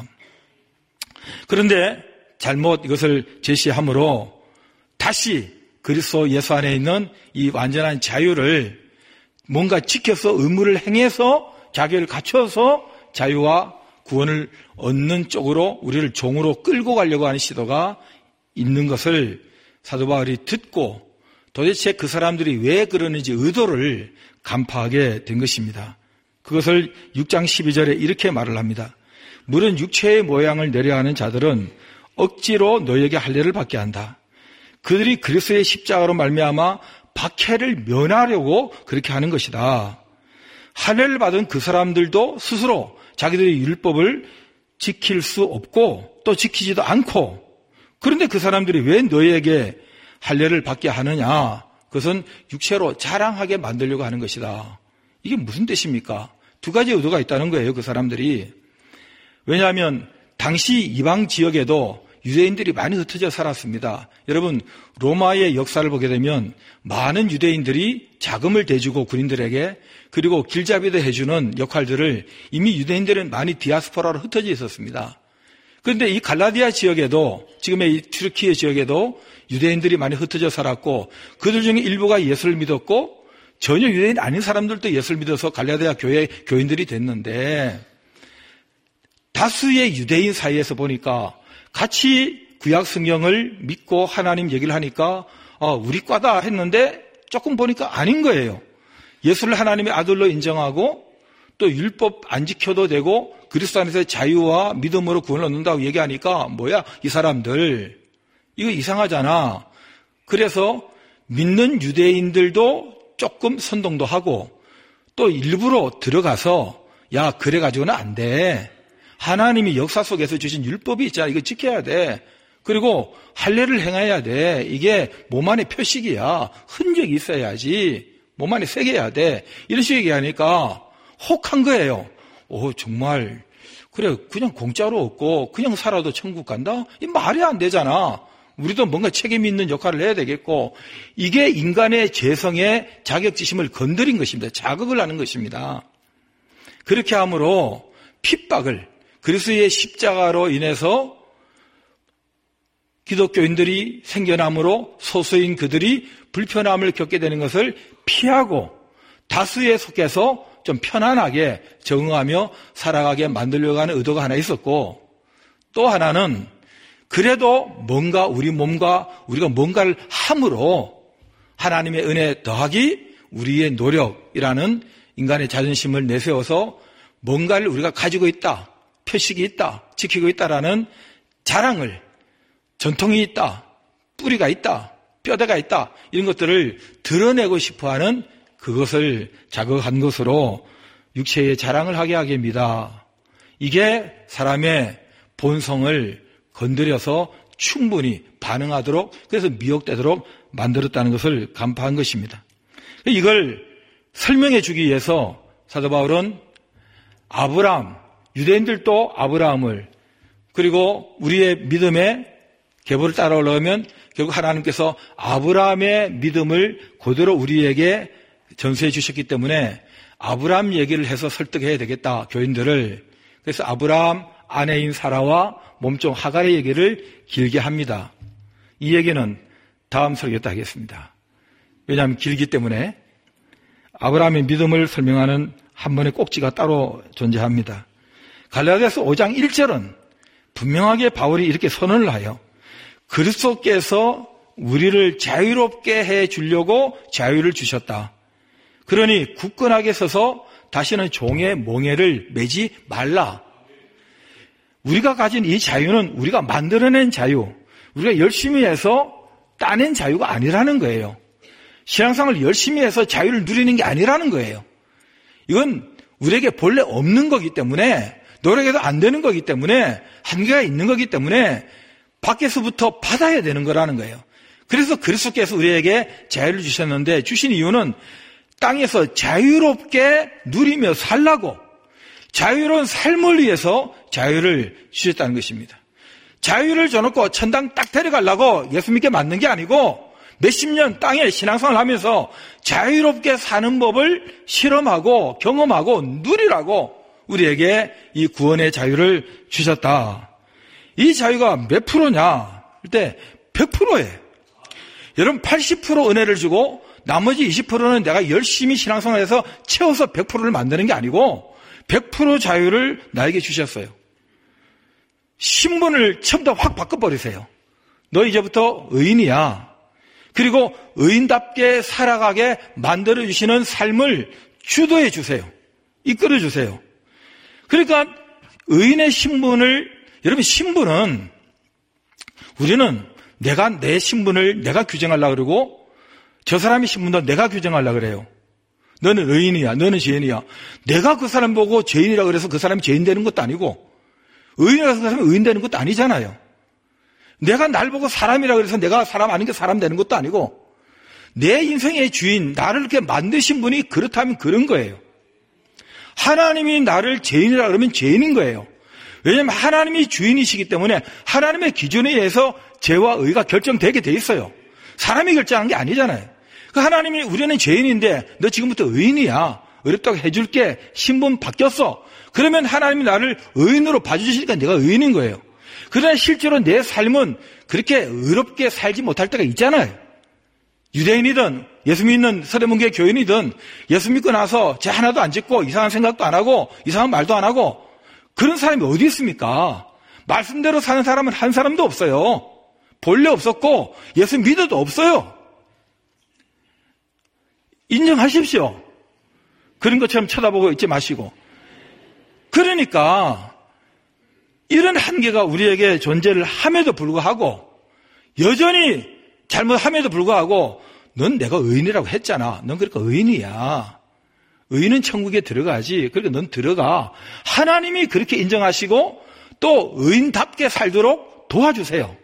그런데 잘못 이것을 제시함으로 다시 그리스도 예수 안에 있는 이 완전한 자유를 뭔가 지켜서 의무를 행해서 자격을 갖춰서 자유와 구원을 얻는 쪽으로 우리를 종으로 끌고 가려고 하는 시도가 있는 것을 사도 바울이 듣고 도대체 그 사람들이 왜 그러는지 의도를 간파하게 된 것입니다. 그것을 6장 12절에 이렇게 말을 합니다. 물은 육체의 모양을 내려하는 자들은 억지로 너희에게 할례를 받게 한다. 그들이 그리스도의 십자가로 말미암아 박해를 면하려고 그렇게 하는 것이다. 할례를 받은 그 사람들도 스스로 자기들의 율법을 지킬 수 없고 또 지키지도 않고 그런데 그 사람들이 왜 너희에게 할례를 받게 하느냐? 그것은 육체로 자랑하게 만들려고 하는 것이다. 이게 무슨 뜻입니까? 두 가지 의도가 있다는 거예요, 그 사람들이. 왜냐하면 당시 이방 지역에도 유대인들이 많이 흩어져 살았습니다. 여러분, 로마의 역사를 보게 되면 많은 유대인들이 자금을 대주고 군인들에게, 그리고 길잡이도 해주는 역할들을 이미 유대인들은 많이 디아스포라로 흩어져 있었습니다. 그런데 이 갈라디아 지역에도, 지금의 이 튀르키예 지역에도 유대인들이 많이 흩어져 살았고, 그들 중에 일부가 예수를 믿었고 전혀 유대인 아닌 사람들도 예수를 믿어서 갈라디아 교회 교인들이 됐는데, 다수의 유대인 사이에서 보니까 같이 구약 성경을 믿고 하나님 얘기를 하니까 우리 과다 했는데 조금 보니까 아닌 거예요. 예수를 하나님의 아들로 인정하고 또 율법 안 지켜도 되고 그리스도 안에서의 자유와 믿음으로 구원을 얻는다고 얘기하니까 뭐야 이 사람들 이거 이상하잖아. 그래서 믿는 유대인들도 조금 선동도 하고 또 일부러 들어가서 야 그래가지고는 안 돼. 하나님이 역사 속에서 주신 율법이 있잖아. 이거 지켜야 돼. 그리고 할례를 행해야 돼. 이게 몸 안에 표식이야. 흔적이 있어야지. 몸 안에 새겨야 돼. 이런 식으로 얘기하니까 혹한 거예요. 정말 그래 그냥 공짜로 얻고 그냥 살아도 천국 간다? 이 말이 안 되잖아. 우리도 뭔가 책임 있는 역할을 해야 되겠고, 이게 인간의 죄성의 자격지심을 건드린 것입니다. 자극을 하는 것입니다. 그렇게 함으로 핍박을, 그리스도의 십자가로 인해서 기독교인들이 생겨남으로 소수인 그들이 불편함을 겪게 되는 것을 피하고 다수에 속해서 좀 편안하게 적응하며 살아가게 만들려고 하는 의도가 하나 있었고, 또 하나는 그래도 뭔가 우리 몸과 우리가 뭔가를 함으로 하나님의 은혜 더하기 우리의 노력이라는 인간의 자존심을 내세워서 뭔가를 우리가 가지고 있다, 표식이 있다, 지키고 있다라는 자랑을, 전통이 있다, 뿌리가 있다, 뼈대가 있다, 이런 것들을 드러내고 싶어하는 그것을 자극한 것으로 육체의 자랑을 하게 합니다. 이게 사람의 본성을 건드려서 충분히 반응하도록, 그래서 미혹되도록 만들었다는 것을 간파한 것입니다. 이걸 설명해 주기 위해서 사도 바울은 아브라함, 유대인들도 아브라함을, 그리고 우리의 믿음의 계보를 따라오려면 결국 하나님께서 아브라함의 믿음을 그대로 우리에게 전수해 주셨기 때문에 아브라함 얘기를 해서 설득해야 되겠다, 교인들을. 그래서 아브라함 아내인 사라와 몸종 하갈의 얘기를 길게 합니다. 이 얘기는 다음 설교 때 하겠습니다. 왜냐하면 길기 때문에. 아브라함의 믿음을 설명하는 한 번의 꼭지가 따로 존재합니다. 갈라디아서 5장 1절은 분명하게 바울이 이렇게 선언을 하여 그리스도께서 우리를 자유롭게 해 주려고 자유를 주셨다. 그러니 굳건하게 서서 다시는 종의 몽해를 매지 말라. 우리가 가진 이 자유는 우리가 만들어낸 자유, 우리가 열심히 해서 따낸 자유가 아니라는 거예요. 신앙생활을 열심히 해서 자유를 누리는 게 아니라는 거예요. 이건 우리에게 본래 없는 거기 때문에, 노력해도 안 되는 거기 때문에, 한계가 있는 거기 때문에 밖에서부터 받아야 되는 거라는 거예요. 그래서 그리스도께서 우리에게 자유를 주셨는데, 주신 이유는 땅에서 자유롭게 누리며 살라고, 자유로운 삶을 위해서 자유를 주셨다는 것입니다. 자유를 줘놓고 천당 딱 데려가려고 예수 믿게 만든 게 아니고 몇십 년 땅에 신앙생활을 하면서 자유롭게 사는 법을 실험하고 경험하고 누리라고 우리에게 이 구원의 자유를 주셨다. 이 자유가 몇 프로냐? 그때 100%예요. 여러분 80% 은혜를 주고 나머지 20%는 내가 열심히 신앙생활해서 채워서 100%를 만드는 게 아니고 100% 자유를 나에게 주셨어요. 신분을 처음부터 확 바꿔버리세요. 너 이제부터 의인이야. 그리고 의인답게 살아가게 만들어주시는 삶을 주도해 주세요. 이끌어 주세요. 그러니까 의인의 신분을, 여러분 신분은 우리는 내 신분을 내가 규정하려고 그러고 저 사람의 신분도 내가 규정하려고 그래요. 너는 의인이야, 너는 죄인이야. 내가 그 사람 보고 죄인이라고 그래서 그 사람이 죄인 되는 것도 아니고 의인이라고 해서 그 사람이 의인 되는 것도 아니잖아요. 내가 날 보고 사람이라고 해서 내가 사람 아닌 게 사람 되는 것도 아니고 내 인생의 주인, 나를 이렇게 만드신 분이 그렇다면 그런 거예요. 하나님이 나를 죄인이라고 그러면 죄인인 거예요. 왜냐하면 하나님이 주인이시기 때문에 하나님의 기준에 의해서 죄와 의가 결정되게 돼 있어요. 사람이 결정한 게 아니잖아요. 그 하나님이 우리는 죄인인데 너 지금부터 의인이야. 어렵다고 해줄게. 신분 바뀌었어. 그러면 하나님이 나를 의인으로 봐주시니까 내가 의인인 거예요. 그러나 실제로 내 삶은 그렇게 의롭게 살지 못할 때가 있잖아요. 유대인이든 예수 믿는 서대문교회 교인이든 예수 믿고 나서 죄 하나도 안 짓고 이상한 생각도 안 하고 이상한 말도 안 하고 그런 사람이 어디 있습니까? 말씀대로 사는 사람은 한 사람도 없어요. 본래 없었고 예수 믿어도 없어요. 인정하십시오. 그런 것처럼 쳐다보고 있지 마시고. 그러니까 이런 한계가 우리에게 존재를 함에도 불구하고 여전히 잘못함에도 불구하고 넌 내가 의인이라고 했잖아. 넌 그러니까 의인이야. 의인은 천국에 들어가지. 그러니까 넌 들어가. 하나님이 그렇게 인정하시고 또 의인답게 살도록 도와주세요.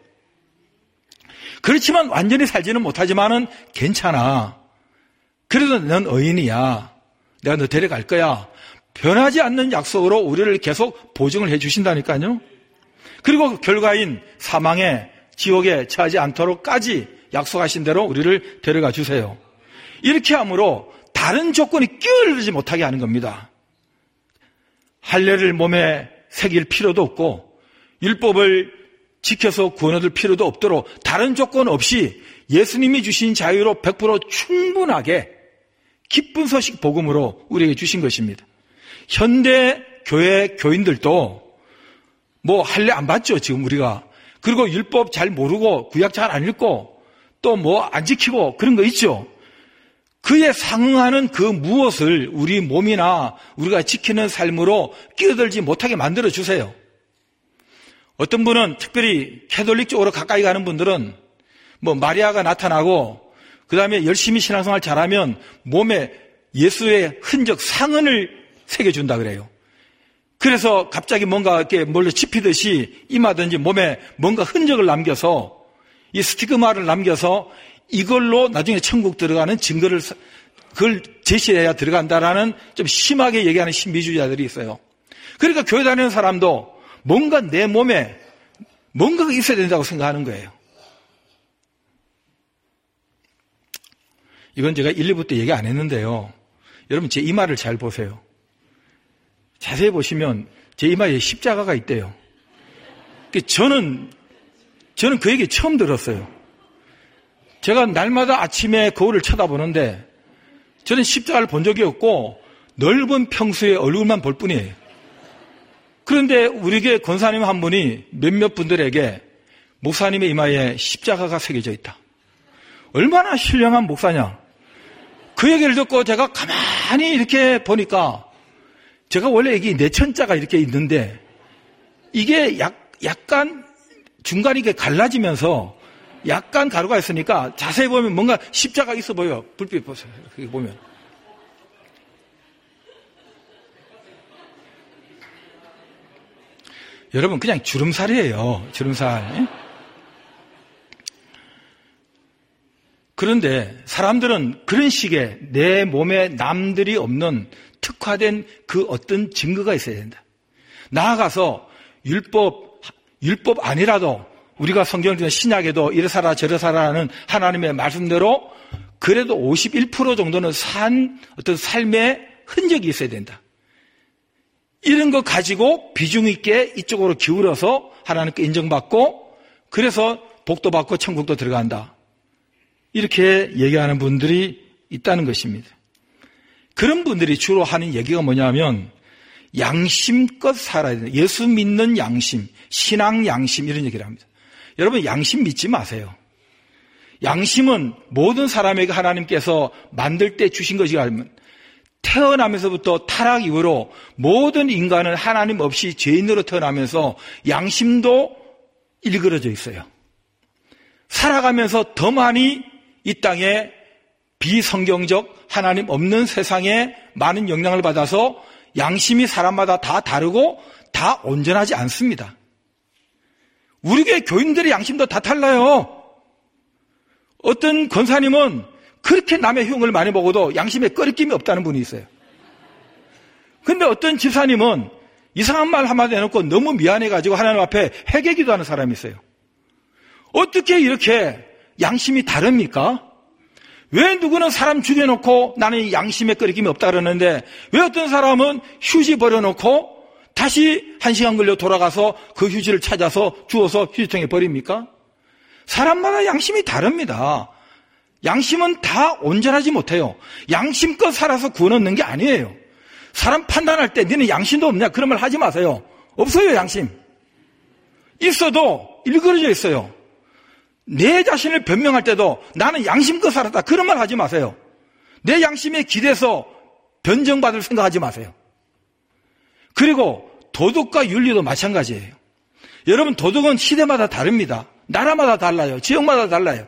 그렇지만 완전히 살지는 못하지만은 괜찮아. 그래도 넌 의인이야. 내가 너 데려갈 거야. 변하지 않는 약속으로 우리를 계속 보증을 해 주신다니까요. 그리고 결과인 사망에 지옥에 처하지 않도록까지 약속하신 대로 우리를 데려가 주세요. 이렇게 함으로 다른 조건이 끼어들지 못하게 하는 겁니다. 할례를 몸에 새길 필요도 없고 율법을 지켜서 구원 얻을 필요도 없도록 다른 조건 없이 예수님이 주신 자유로 100% 충분하게 기쁜 소식 복음으로 우리에게 주신 것입니다. 현대 교회 교인들도 뭐 할례 안 받죠, 지금 우리가. 그리고 율법 잘 모르고 구약 잘 안 읽고 또 뭐 안 지키고 그런 거 있죠. 그에 상응하는 그 무엇을 우리 몸이나 우리가 지키는 삶으로 끼어들지 못하게 만들어 주세요. 어떤 분은 특별히 캐톨릭 쪽으로 가까이 가는 분들은 뭐 마리아가 나타나고 그 다음에 열심히 신앙생활 잘하면 몸에 예수의 흔적 상흔을 새겨준다 그래요. 그래서 갑자기 뭔가 이렇게 뭘로 짚히듯이 이마든지 몸에 뭔가 흔적을 남겨서 이 스티그마를 남겨서 이걸로 나중에 천국 들어가는 증거를 그걸 제시해야 들어간다라는 좀 심하게 얘기하는 신비주의자들이 있어요. 그러니까 교회 다니는 사람도 뭔가 내 몸에 뭔가가 있어야 된다고 생각하는 거예요. 이건 제가 1, 2부 때 얘기 안 했는데요. 여러분 제 이마를 잘 보세요. 자세히 보시면 제 이마에 십자가가 있대요. 저는 그 얘기 처음 들었어요. 제가 날마다 아침에 거울을 쳐다보는데 저는 십자가를 본 적이 없고 넓은 평수의 얼굴만 볼 뿐이에요. 그런데 우리 교회 권사님 한 분이 몇몇 분들에게 목사님의 이마에 십자가가 새겨져 있다. 얼마나 신령한 목사냐. 그 얘기를 듣고 제가 가만히 이렇게 보니까 제가 원래 여기 내천자가 이렇게 있는데 이게 약간 중간이 이렇게 갈라지면서 약간 가루가 있으니까 자세히 보면 뭔가 십자가 있어 보여요. 불빛 보세요. 이렇게 보면. 여러분 그냥 주름살이에요. 주름살. 그런데 사람들은 그런 식의 내 몸에 남들이 없는 특화된 그 어떤 증거가 있어야 된다. 나아가서 율법 아니라도 우리가 성경을 듣는 신약에도 이래사라 저래사라는 하나님의 말씀대로 그래도 51% 정도는 산 어떤 삶의 흔적이 있어야 된다. 이런 거 가지고 비중 있게 이쪽으로 기울여서 하나님께 인정받고 그래서 복도 받고 천국도 들어간다. 이렇게 얘기하는 분들이 있다는 것입니다. 그런 분들이 주로 하는 얘기가 뭐냐면 양심껏 살아야 된다. 예수 믿는 양심, 신앙 양심 이런 얘기를 합니다. 여러분 양심 믿지 마세요. 양심은 모든 사람에게 하나님께서 만들 때 주신 것이라 하면 태어나면서부터 타락 이후로 모든 인간은 하나님 없이 죄인으로 태어나면서 양심도 일그러져 있어요. 살아가면서 더 많이 이 땅에 비성경적 하나님 없는 세상에 많은 영향을 받아서 양심이 사람마다 다 다르고 다 온전하지 않습니다. 우리 교회 교인들의 양심도 다 달라요. 어떤 권사님은 그렇게 남의 흉을 많이 보고도 양심에 꺼리낌이 없다는 분이 있어요. 그런데 어떤 집사님은 이상한 말 한마디 해놓고 너무 미안해가지고 하나님 앞에 회개기도하는 사람이 있어요. 어떻게 이렇게 양심이 다릅니까? 왜 누구는 사람 죽여놓고 나는 양심에 끄리낌이 없다 그러는데 왜 어떤 사람은 휴지 버려놓고 다시 1시간 걸려 돌아가서 그 휴지를 찾아서 주워서 휴지통에 버립니까? 사람마다 양심이 다릅니다. 양심은 다 온전하지 못해요. 양심껏 살아서 구원 얻는 게 아니에요. 사람 판단할 때 너는 양심도 없냐? 그런 말 하지 마세요. 없어요, 양심. 있어도 일그러져 있어요. 내 자신을 변명할 때도 나는 양심껏 살았다. 그런 말 하지 마세요. 내 양심에 기대서 변정받을 생각하지 마세요. 그리고 도덕과 윤리도 마찬가지예요. 여러분, 도덕은 시대마다 다릅니다. 나라마다 달라요. 지역마다 달라요.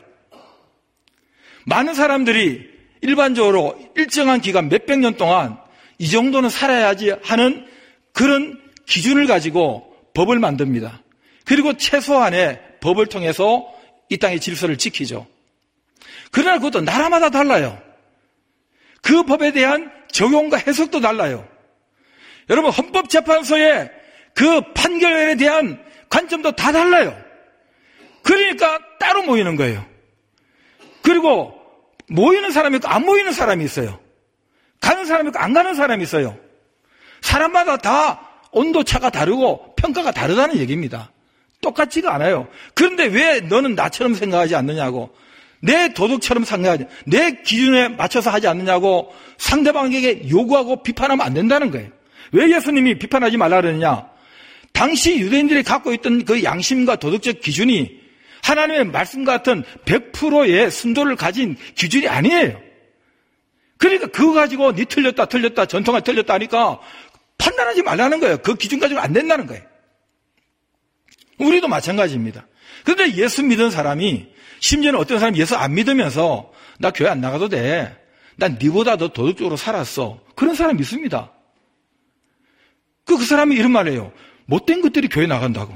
많은 사람들이 일반적으로 일정한 기간 몇백 년 동안 이 정도는 살아야지 하는 그런 기준을 가지고 법을 만듭니다. 그리고 최소한의 법을 통해서 이 땅의 질서를 지키죠. 그러나 그것도 나라마다 달라요. 그 법에 대한 적용과 해석도 달라요. 여러분, 헌법재판소의 그 판결에 대한 관점도 다 달라요. 그러니까 따로 모이는 거예요. 그리고 모이는 사람이 있고 안 모이는 사람이 있어요. 가는 사람이 있고 안 가는 사람이 있어요. 사람마다 다 온도차가 다르고 평가가 다르다는 얘기입니다. 똑같지가 않아요. 그런데 왜 너는 나처럼 생각하지 않느냐고, 내 도덕처럼 생각하지, 내 기준에 맞춰서 하지 않느냐고 상대방에게 요구하고 비판하면 안 된다는 거예요. 왜 예수님이 비판하지 말라 그러느냐? 당시 유대인들이 갖고 있던 그 양심과 도덕적 기준이 하나님의 말씀 같은 100%의 순도를 가진 기준이 아니에요. 그러니까 그거 가지고 니 틀렸다 전통이 틀렸다 하니까 판단하지 말라는 거예요. 그 기준 가지고 안 된다는 거예요. 우리도 마찬가지입니다. 그런데 예수 믿은 사람이, 심지어는 어떤 사람이 예수 안 믿으면서 나 교회 안 나가도 돼, 난 니보다 더 도덕적으로 살았어, 그런 사람 있습니다. 그 사람이 이런 말이에요. 못된 것들이 교회 나간다고.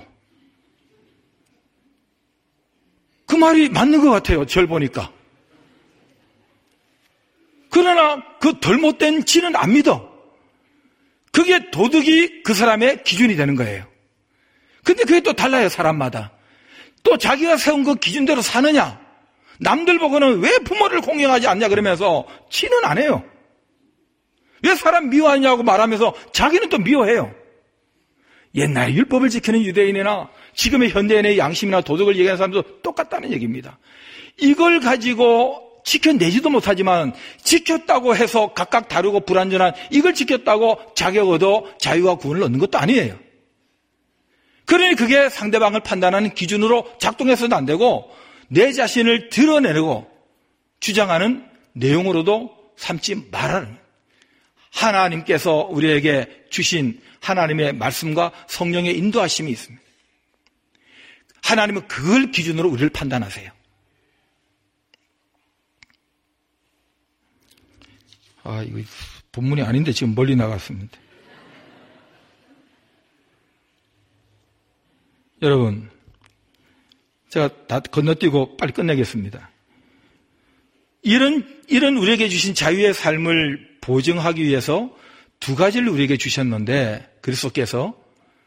그 말이 맞는 것 같아요. 절 보니까. 그러나 그 덜 못된 지는 안 믿어. 그게 도덕이 그 사람의 기준이 되는 거예요. 근데 그게 또 달라요, 사람마다. 또 자기가 세운 그 기준대로 사느냐, 남들 보고는 왜 부모를 공경하지 않냐 그러면서 지는 안 해요. 왜 사람 미워하냐고 말하면서 자기는 또 미워해요. 옛날에 율법을 지키는 유대인이나 지금의 현대인의 양심이나 도덕을 얘기하는 사람도 똑같다는 얘기입니다. 이걸 가지고 지켜내지도 못하지만 지켰다고 해서 각각 다르고 불완전한 이걸 지켰다고 자격 얻어 자유와 구원을 얻는 것도 아니에요. 그러니 그게 상대방을 판단하는 기준으로 작동해서도 안 되고 내 자신을 드러내고 주장하는 내용으로도 삼지 말라는 거예요. 하나님께서 우리에게 주신 하나님의 말씀과 성령의 인도하심이 있습니다. 하나님은 그걸 기준으로 우리를 판단하세요. 이거 본문이 아닌데 지금 멀리 나갔습니다. 여러분, 제가 다 건너뛰고 빨리 끝내겠습니다. 이런 우리에게 주신 자유의 삶을 보증하기 위해서 두 가지를 우리에게 주셨는데 그리스도께서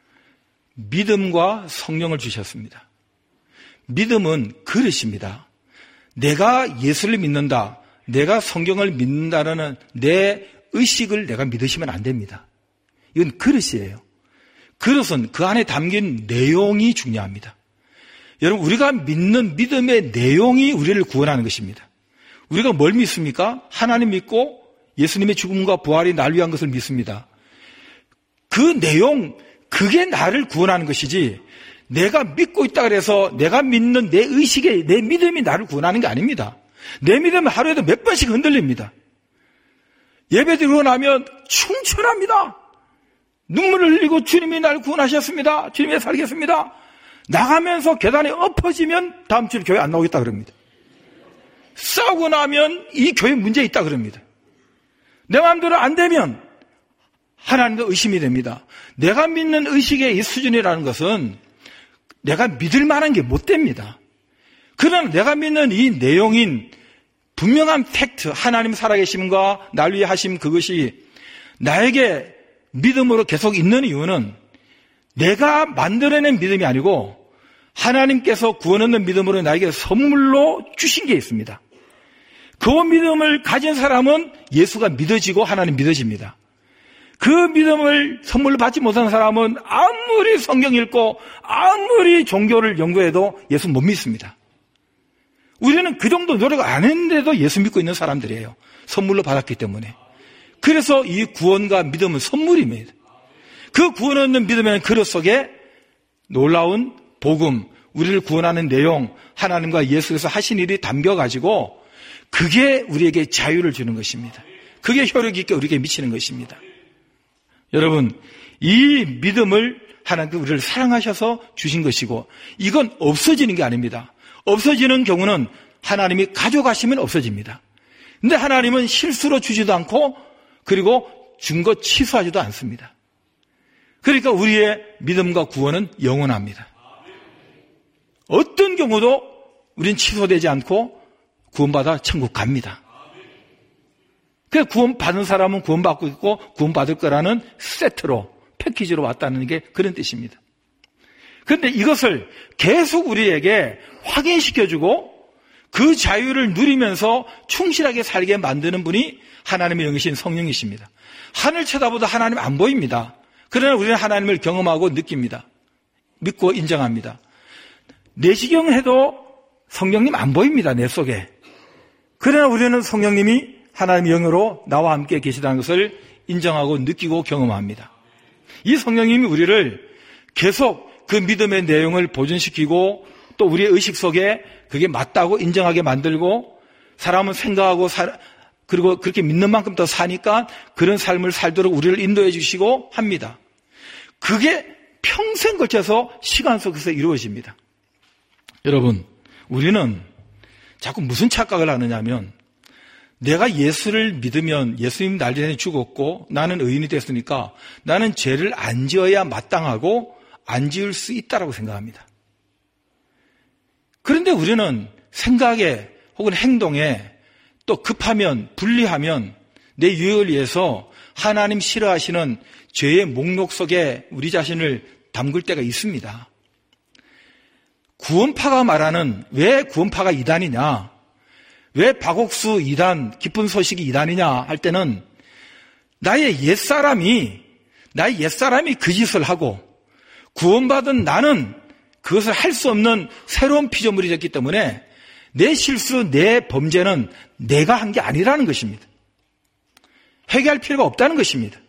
믿음과 성령을 주셨습니다. 믿음은 그릇입니다. 내가 예수를 믿는다, 내가 성경을 믿는다는 내 의식을 내가 믿으시면 안 됩니다. 이건 그릇이에요. 그릇은 그 안에 담긴 내용이 중요합니다. 여러분, 우리가 믿는 믿음의 내용이 우리를 구원하는 것입니다. 우리가 뭘 믿습니까? 하나님 믿고 예수님의 죽음과 부활이 날 위한 것을 믿습니다. 그 내용, 그게 나를 구원하는 것이지 내가 믿고 있다 그래서 내가 믿는 내 의식에 내 믿음이 나를 구원하는 게 아닙니다. 내 믿음은 하루에도 몇 번씩 흔들립니다. 예배드리고 나면 충천합니다. 눈물을 흘리고 주님이 나를 구원하셨습니다. 주님이 살겠습니다. 나가면서 계단에 엎어지면 다음 주에 교회 안 나오겠다 그럽니다. 싸우고 나면 이 교회 문제 있다 그럽니다. 내 마음대로 안 되면 하나님도 의심이 됩니다. 내가 믿는 의식의 이 수준이라는 것은 내가 믿을 만한 게 못 됩니다. 그러나 내가 믿는 이 내용인 분명한 팩트, 하나님 살아계심과 날 위해 하심, 그것이 나에게 믿음으로 계속 있는 이유는 내가 만들어낸 믿음이 아니고 하나님께서 구원 얻는 믿음으로 나에게 선물로 주신 게 있습니다. 그 믿음을 가진 사람은 예수가 믿어지고 하나님 믿어집니다. 그 믿음을 선물로 받지 못한 사람은 아무리 성경 읽고 아무리 종교를 연구해도 예수 못 믿습니다. 우리는 그 정도 노력 안 했는데도 예수 믿고 있는 사람들이에요. 선물로 받았기 때문에. 그래서 이 구원과 믿음은 선물입니다. 그 구원 얻는 믿음의 그릇 속에 놀라운 복음, 우리를 구원하는 내용, 하나님과 예수께서 하신 일이 담겨가지고 그게 우리에게 자유를 주는 것입니다. 그게 효력 있게 우리에게 미치는 것입니다. 여러분, 이 믿음을 하나님께서 우리를 사랑하셔서 주신 것이고 이건 없어지는 게 아닙니다. 없어지는 경우는 하나님이 가져가시면 없어집니다. 근데 하나님은 실수로 주지도 않고 그리고 준 것 취소하지도 않습니다. 그러니까 우리의 믿음과 구원은 영원합니다. 어떤 경우도 우리는 취소되지 않고 구원받아 천국 갑니다. 그래서 구원받은 사람은 구원받고 있고 구원받을 거라는 세트로 패키지로 왔다는 게 그런 뜻입니다. 그런데 이것을 계속 우리에게 확인시켜주고 그 자유를 누리면서 충실하게 살게 만드는 분이 하나님의 영이신 성령이십니다. 하늘 쳐다보도 하나님 안 보입니다. 그러나 우리는 하나님을 경험하고 느낍니다. 믿고 인정합니다. 내시경 해도 성령님 안 보입니다. 내 속에. 그러나 우리는 성령님이 하나님의 영으로 나와 함께 계시다는 것을 인정하고 느끼고 경험합니다. 이 성령님이 우리를 계속 그 믿음의 내용을 보존시키고 또 우리의 의식 속에 그게 맞다고 인정하게 만들고 사람은 생각하고 그리고 그렇게 믿는 만큼 더 사니까 그런 삶을 살도록 우리를 인도해 주시고 합니다. 그게 평생 걸쳐서 시간 속에서 이루어집니다. 여러분, 우리는 자꾸 무슨 착각을 하느냐면 내가 예수를 믿으면 예수님 날 전에 죽었고 나는 의인이 됐으니까 나는 죄를 안 지어야 마땅하고 안 지을 수 있다라고 생각합니다. 그런데 우리는 생각에 혹은 행동에 또 급하면 분리하면 내 유익을 위해서 하나님 싫어하시는 죄의 목록 속에 우리 자신을 담글 때가 있습니다. 구원파가 말하는 왜 구원파가 이단이냐, 왜 박옥수 이단, 기쁜 소식이 이단이냐 할 때는 나의 옛사람이 그 짓을 하고 구원받은 나는 그것을 할 수 없는 새로운 피조물이 됐기 때문에 내 실수, 내 범죄는 내가 한 게 아니라는 것입니다. 회개할 필요가 없다는 것입니다.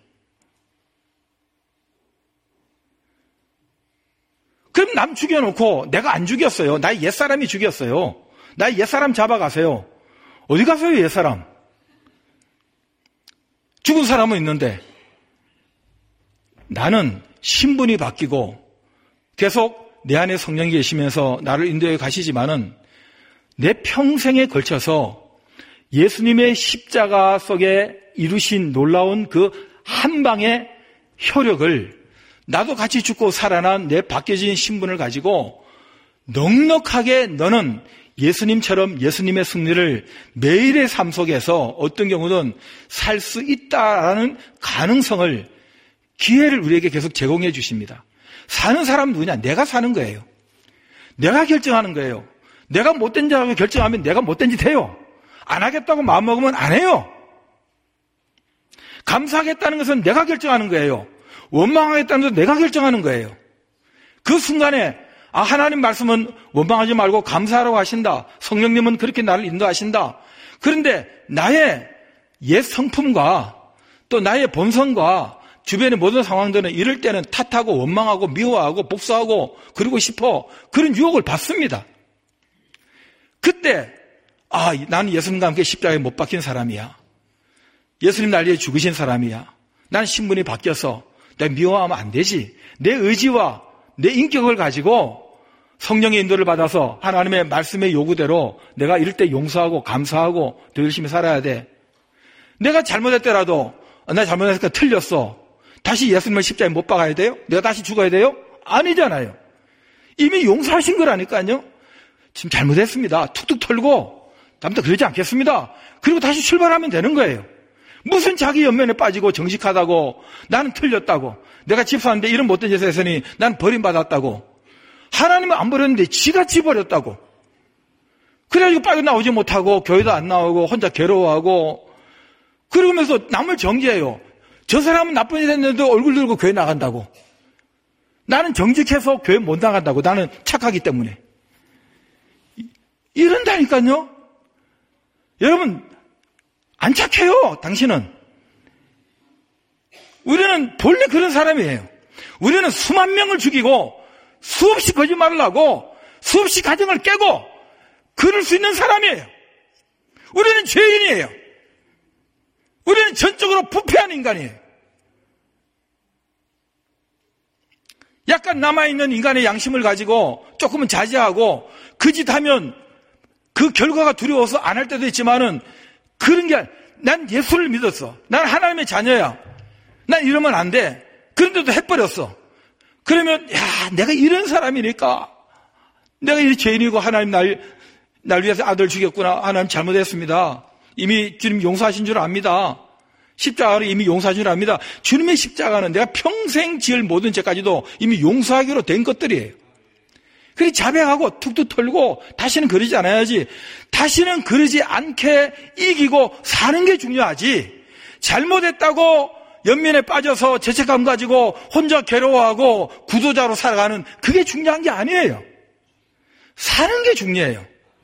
그럼 남 죽여놓고 내가 안 죽였어요. 나의 옛사람이 죽였어요. 나의 옛사람 잡아가세요. 어디 가세요, 옛사람? 죽은 사람은 있는데 나는 신분이 바뀌고 계속 내 안에 성령이 계시면서 나를 인도해 가시지만은 내 평생에 걸쳐서 예수님의 십자가 속에 이루신 놀라운 그 한 방의 효력을 나도 같이 죽고 살아난 내 바뀌어진 신분을 가지고 넉넉하게 너는 예수님처럼 예수님의 승리를 매일의 삶 속에서 어떤 경우는 살 수 있다라는 가능성을, 기회를 우리에게 계속 제공해 주십니다. 사는 사람은 누구냐? 내가 사는 거예요. 내가 결정하는 거예요. 내가 못된 자라고 결정하면 내가 못된 짓 해요. 안 하겠다고 마음먹으면 안 해요. 감사하겠다는 것은 내가 결정하는 거예요. 원망하겠다는 것은 내가 결정하는 거예요. 그 순간에 하나님 말씀은 원망하지 말고 감사하라고 하신다. 성령님은 그렇게 나를 인도하신다. 그런데 나의 옛 성품과 또 나의 본성과 주변의 모든 상황들은 이럴 때는 탓하고 원망하고 미워하고 복수하고 그러고 싶어, 그런 유혹을 받습니다. 그때 나는 예수님과 함께 십자가에 못 박힌 사람이야. 예수님 날 위해 죽으신 사람이야. 난 신분이 바뀌어서 내가 미워하면 안 되지. 내 의지와 내 인격을 가지고 성령의 인도를 받아서 하나님의 말씀의 요구대로 내가 이럴 때 용서하고 감사하고 더 열심히 살아야 돼. 내가 잘못했더라도 나 잘못했으니까 틀렸어. 다시 예수님을 십자가에 못 박아야 돼요? 내가 다시 죽어야 돼요? 아니잖아요. 이미 용서하신 거라니까요. 지금 잘못했습니다. 툭툭 털고 다음부터 그러지 않겠습니다. 그리고 다시 출발하면 되는 거예요. 무슨 자기 연면에 빠지고 정직하다고, 나는 틀렸다고, 내가 집사인데 이런 못된 짓을 했으니 나는 버림받았다고, 하나님은 안 버렸는데 지가 지 버렸다고, 그래가지고 빠져나오지 못하고 교회도 안 나오고 혼자 괴로워하고, 그러면서 남을 정죄해요. 저 사람은 나쁜 일 했는데 얼굴 들고 교회 나간다고. 나는 정직해서 교회 못 나간다고. 나는 착하기 때문에. 이런다니까요. 여러분, 안 착해요, 당신은. 우리는 본래 그런 사람이에요. 우리는 수만 명을 죽이고 수없이 거짓말을 하고 수없이 가정을 깨고 그럴 수 있는 사람이에요. 우리는 죄인이에요. 우리는 전적으로 부패한 인간이에요. 약간 남아있는 인간의 양심을 가지고 조금은 자제하고 그 짓 하면 그 결과가 두려워서 안 할 때도 있지만은 그런 게 난 예수를 믿었어. 난 하나님의 자녀야. 난 이러면 안 돼. 그런데도 해버렸어. 그러면 야, 내가 이런 사람이니까 내가 이 죄인이고 하나님 날 위해서 아들 죽였구나. 하나님 잘못했습니다. 이미 주님 용서하신 줄 압니다. 십자가로 이미 용서하신 줄 압니다. 주님의 십자가는 내가 평생 지을 모든 죄까지도 이미 용서하기로 된 것들이에요. 그래 자백하고 툭툭 털고 다시는 그러지 않아야지. 다시는 그러지 않게 이기고 사는 게 중요하지. 잘못했다고 연민에 빠져서 죄책감 가지고 혼자 괴로워하고 구도자로 살아가는 그게 중요한 게 아니에요. 사는 게 중요해요.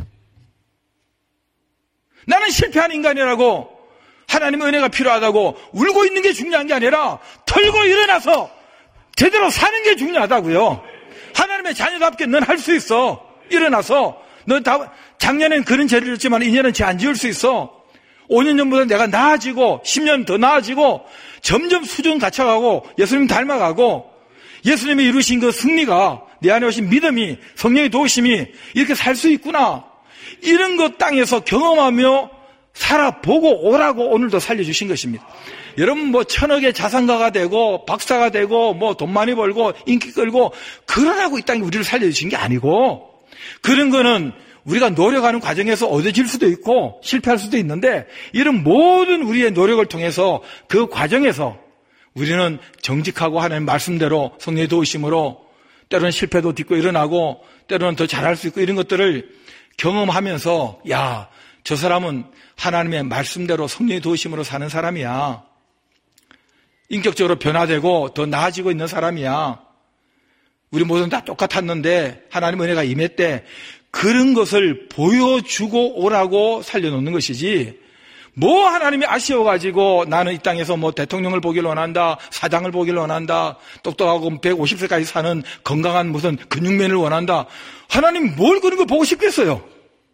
나는 실패한 인간이라고 하나님의 은혜가 필요하다고 울고 있는 게 중요한 게 아니라 털고 일어나서 제대로 사는 게 중요하다고요. 하나님의 자녀답게 넌 할 수 있어. 일어나서 넌 작년엔 그런 죄를 지었지만 이년은 죄 안 지을 수 있어. 5년 전보다 내가 나아지고 10년 더 나아지고 점점 수준 갖춰가고 예수님 닮아가고 예수님이 이루신 그 승리가 내 안에 오신 믿음이 성령의 도우심이 이렇게 살 수 있구나. 이런 것 땅에서 경험하며 살아보고 오라고 오늘도 살려주신 것입니다. 여러분 뭐 천억의 자산가가 되고 박사가 되고 뭐 돈 많이 벌고 인기 끌고 그러라고 이 땅에 우리를 살려주신 게 아니고 그런 거는 우리가 노력하는 과정에서 얻어질 수도 있고 실패할 수도 있는데 이런 모든 우리의 노력을 통해서 그 과정에서 우리는 정직하고 하나님 말씀대로 성령의 도우심으로 때로는 실패도 딛고 일어나고 때로는 더 잘할 수 있고 이런 것들을 경험하면서 야, 저 사람은 하나님의 말씀대로 성령의 도우심으로 사는 사람이야. 인격적으로 변화되고 더 나아지고 있는 사람이야. 우리 모두는 다 똑같았는데 하나님 은혜가 임했대. 그런 것을 보여주고 오라고 살려놓는 것이지 뭐 하나님이 아쉬워가지고 나는 이 땅에서 뭐 대통령을 보길 원한다, 사장을 보길 원한다, 똑똑하고 150세까지 사는 건강한 무슨 근육맨을 원한다. 하나님 뭘 그런 거 보고 싶겠어요?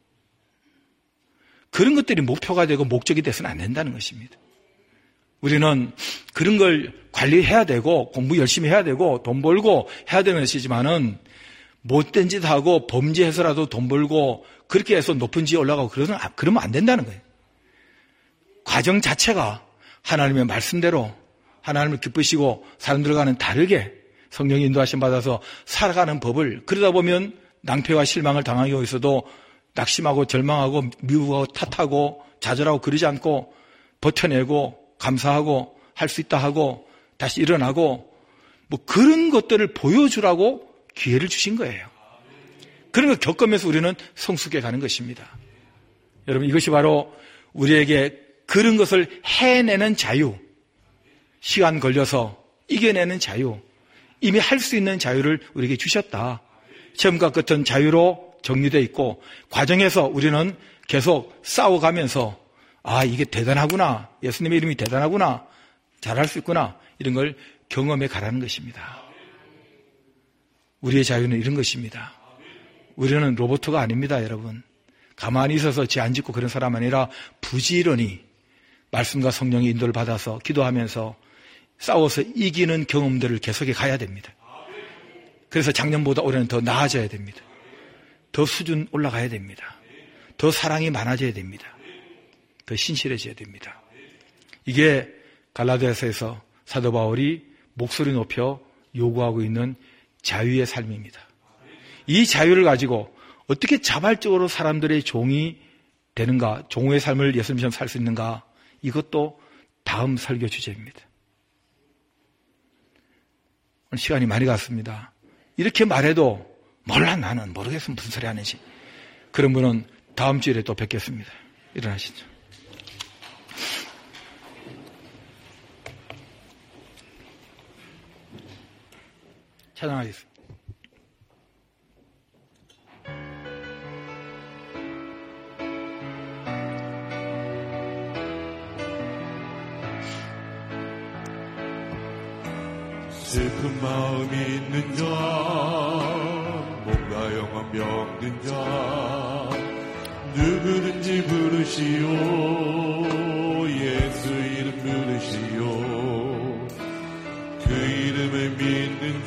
그런 것들이 목표가 되고 목적이 돼서는 안 된다는 것입니다. 우리는 그런 걸 관리해야 되고 공부 열심히 해야 되고 돈 벌고 해야 되는 것이지만은 못된 짓 하고 범죄해서라도 돈 벌고 그렇게 해서 높은 지에 올라가고 그러면 안 된다는 거예요. 과정 자체가 하나님의 말씀대로 하나님을 기쁘시고 사람들과는 다르게 성령의 인도하심 받아서 살아가는 법을 그러다 보면 낭패와 실망을 당하고 있어도 낙심하고 절망하고 미워하고 탓하고 좌절하고 그러지 않고 버텨내고 감사하고 할 수 있다 하고 다시 일어나고 뭐 그런 것들을 보여주라고 기회를 주신 거예요. 그런 걸 겪으면서 우리는 성숙해 가는 것입니다. 여러분 이것이 바로 우리에게 그런 것을 해내는 자유, 시간 걸려서 이겨내는 자유, 이미 할 수 있는 자유를 우리에게 주셨다. 처음과 끝은 자유로 정리되어 있고 과정에서 우리는 계속 싸워가면서 아 이게 대단하구나, 예수님의 이름이 대단하구나, 잘할 수 있구나 이런 걸 경험해 가라는 것입니다. 우리의 자유는 이런 것입니다. 우리는 로봇가 아닙니다, 여러분. 가만히 있어서 죄 안 짓고 그런 사람 아니라 부지런히 말씀과 성령의 인도를 받아서 기도하면서 싸워서 이기는 경험들을 계속해 가야 됩니다. 그래서 작년보다 올해는 더 나아져야 됩니다. 더 수준 올라가야 됩니다. 더 사랑이 많아져야 됩니다. 더 신실해져야 됩니다. 이게 갈라디아서에서 사도 바울이 목소리 높여 요구하고 있는 자유의 삶입니다. 이 자유를 가지고 어떻게 자발적으로 사람들의 종이 되는가, 종의 삶을 예수님처럼 살 수 있는가, 이것도 다음 설교 주제입니다. 오늘 시간이 많이 갔습니다. 이렇게 말해도 몰라 나는 모르겠으면 무슨 소리 하는지. 그런 분은 다음 주일에 또 뵙겠습니다. 일어나시죠. 찬양하겠습니다. 슬픈 마음이 있는 자, 몸과 영혼 병든 자, 누구든지 부르시오. 예수 이름 부르시오. 그 이름을 믿는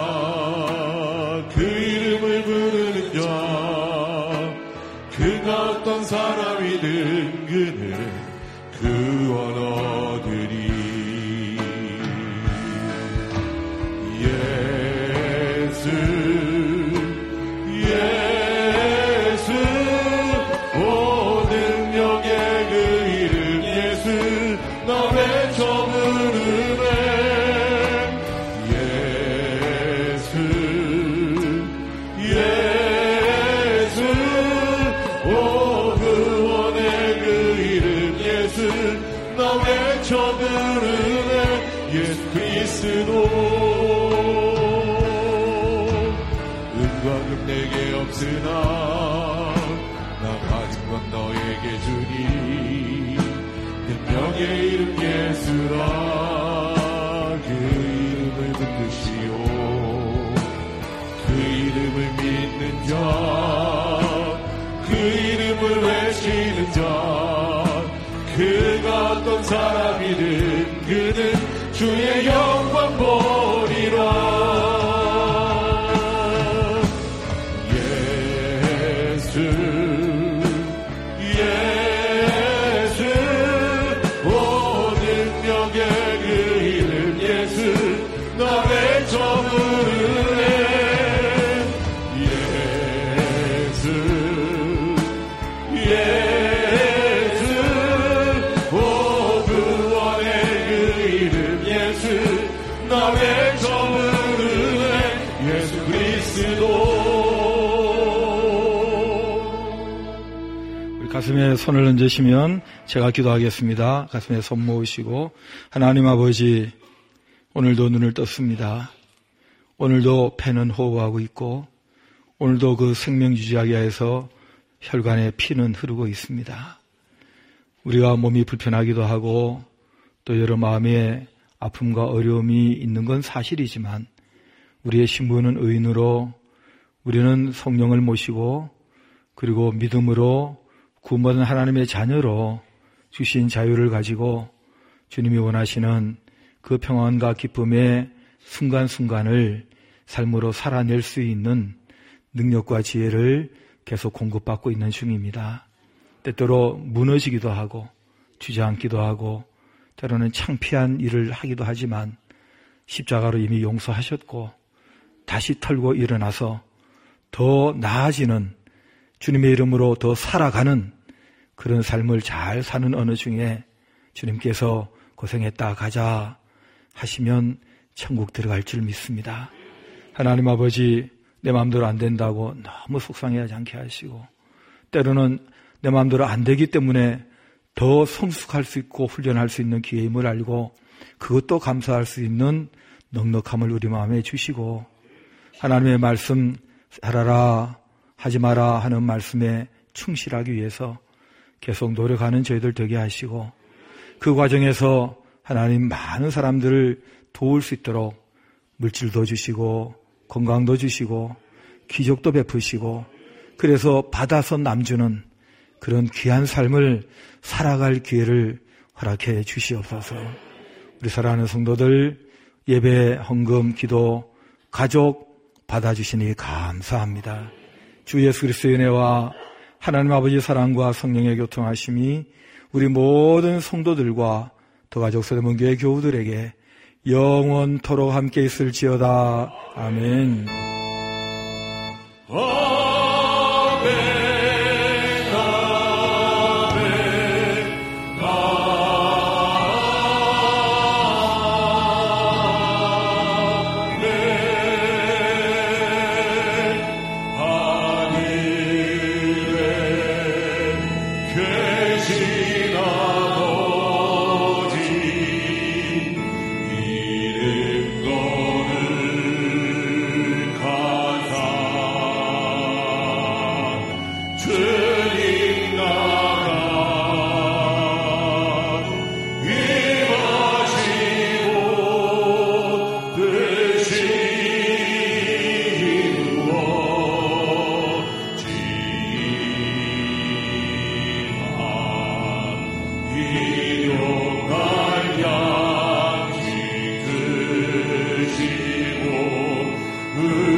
자, 그 이름을 부르는 자, 그가 어떤 사람이든 그는 구원 얻으리. 은과 금 내게 없으나 나 가진 건 너에게 주니 내 명의 이름 예수라. 그 이름을 붙드시오. 그 이름을 믿는 자, 그 이름을 외치는 자, 그가 어떤 사람이든 그는 주의 영광 보리라. 가슴에 손을 얹으시면 제가 기도하겠습니다. 가슴에 손 모으시고, 하나님 아버지, 오늘도 눈을 떴습니다. 오늘도 폐는 호흡하고 있고, 오늘도 그 생명 유지하기 위해서 혈관에 피는 흐르고 있습니다. 우리가 몸이 불편하기도 하고 또 여러 마음의 아픔과 어려움이 있는 건 사실이지만, 우리의 신분은 의인으로 우리는 성령을 모시고 그리고 믿음으로 구원받은 하나님의 자녀로 주신 자유를 가지고 주님이 원하시는 그 평안과 기쁨의 순간순간을 삶으로 살아낼 수 있는 능력과 지혜를 계속 공급받고 있는 중입니다. 때때로 무너지기도 하고 주저앉기도 하고 때로는 창피한 일을 하기도 하지만 십자가로 이미 용서하셨고 다시 털고 일어나서 더 나아지는 주님의 이름으로 더 살아가는 그런 삶을 잘 사는 어느 중에 주님께서 고생했다 가자 하시면 천국 들어갈 줄 믿습니다. 하나님 아버지, 내 마음대로 안 된다고 너무 속상해하지 않게 하시고, 때로는 내 마음대로 안 되기 때문에 더 성숙할 수 있고 훈련할 수 있는 기회임을 알고 그것도 감사할 수 있는 넉넉함을 우리 마음에 주시고, 하나님의 말씀 살아라 하지 마라 하는 말씀에 충실하기 위해서 계속 노력하는 저희들 되게 하시고, 그 과정에서 하나님 많은 사람들을 도울 수 있도록 물질도 주시고 건강도 주시고 기적도 베푸시고, 그래서 받아서 남주는 그런 귀한 삶을 살아갈 기회를 허락해 주시옵소서. 우리 사랑하는 성도들 예배, 헌금, 기도, 가족 받아주시니 감사합니다. 주 예수 그리스도의 은혜와 하나님 아버지 사랑과 성령의 교통하심이 우리 모든 성도들과 더가족 서대문교회 교우들에게 영원토록 함께 있을지어다. 아멘. 주시고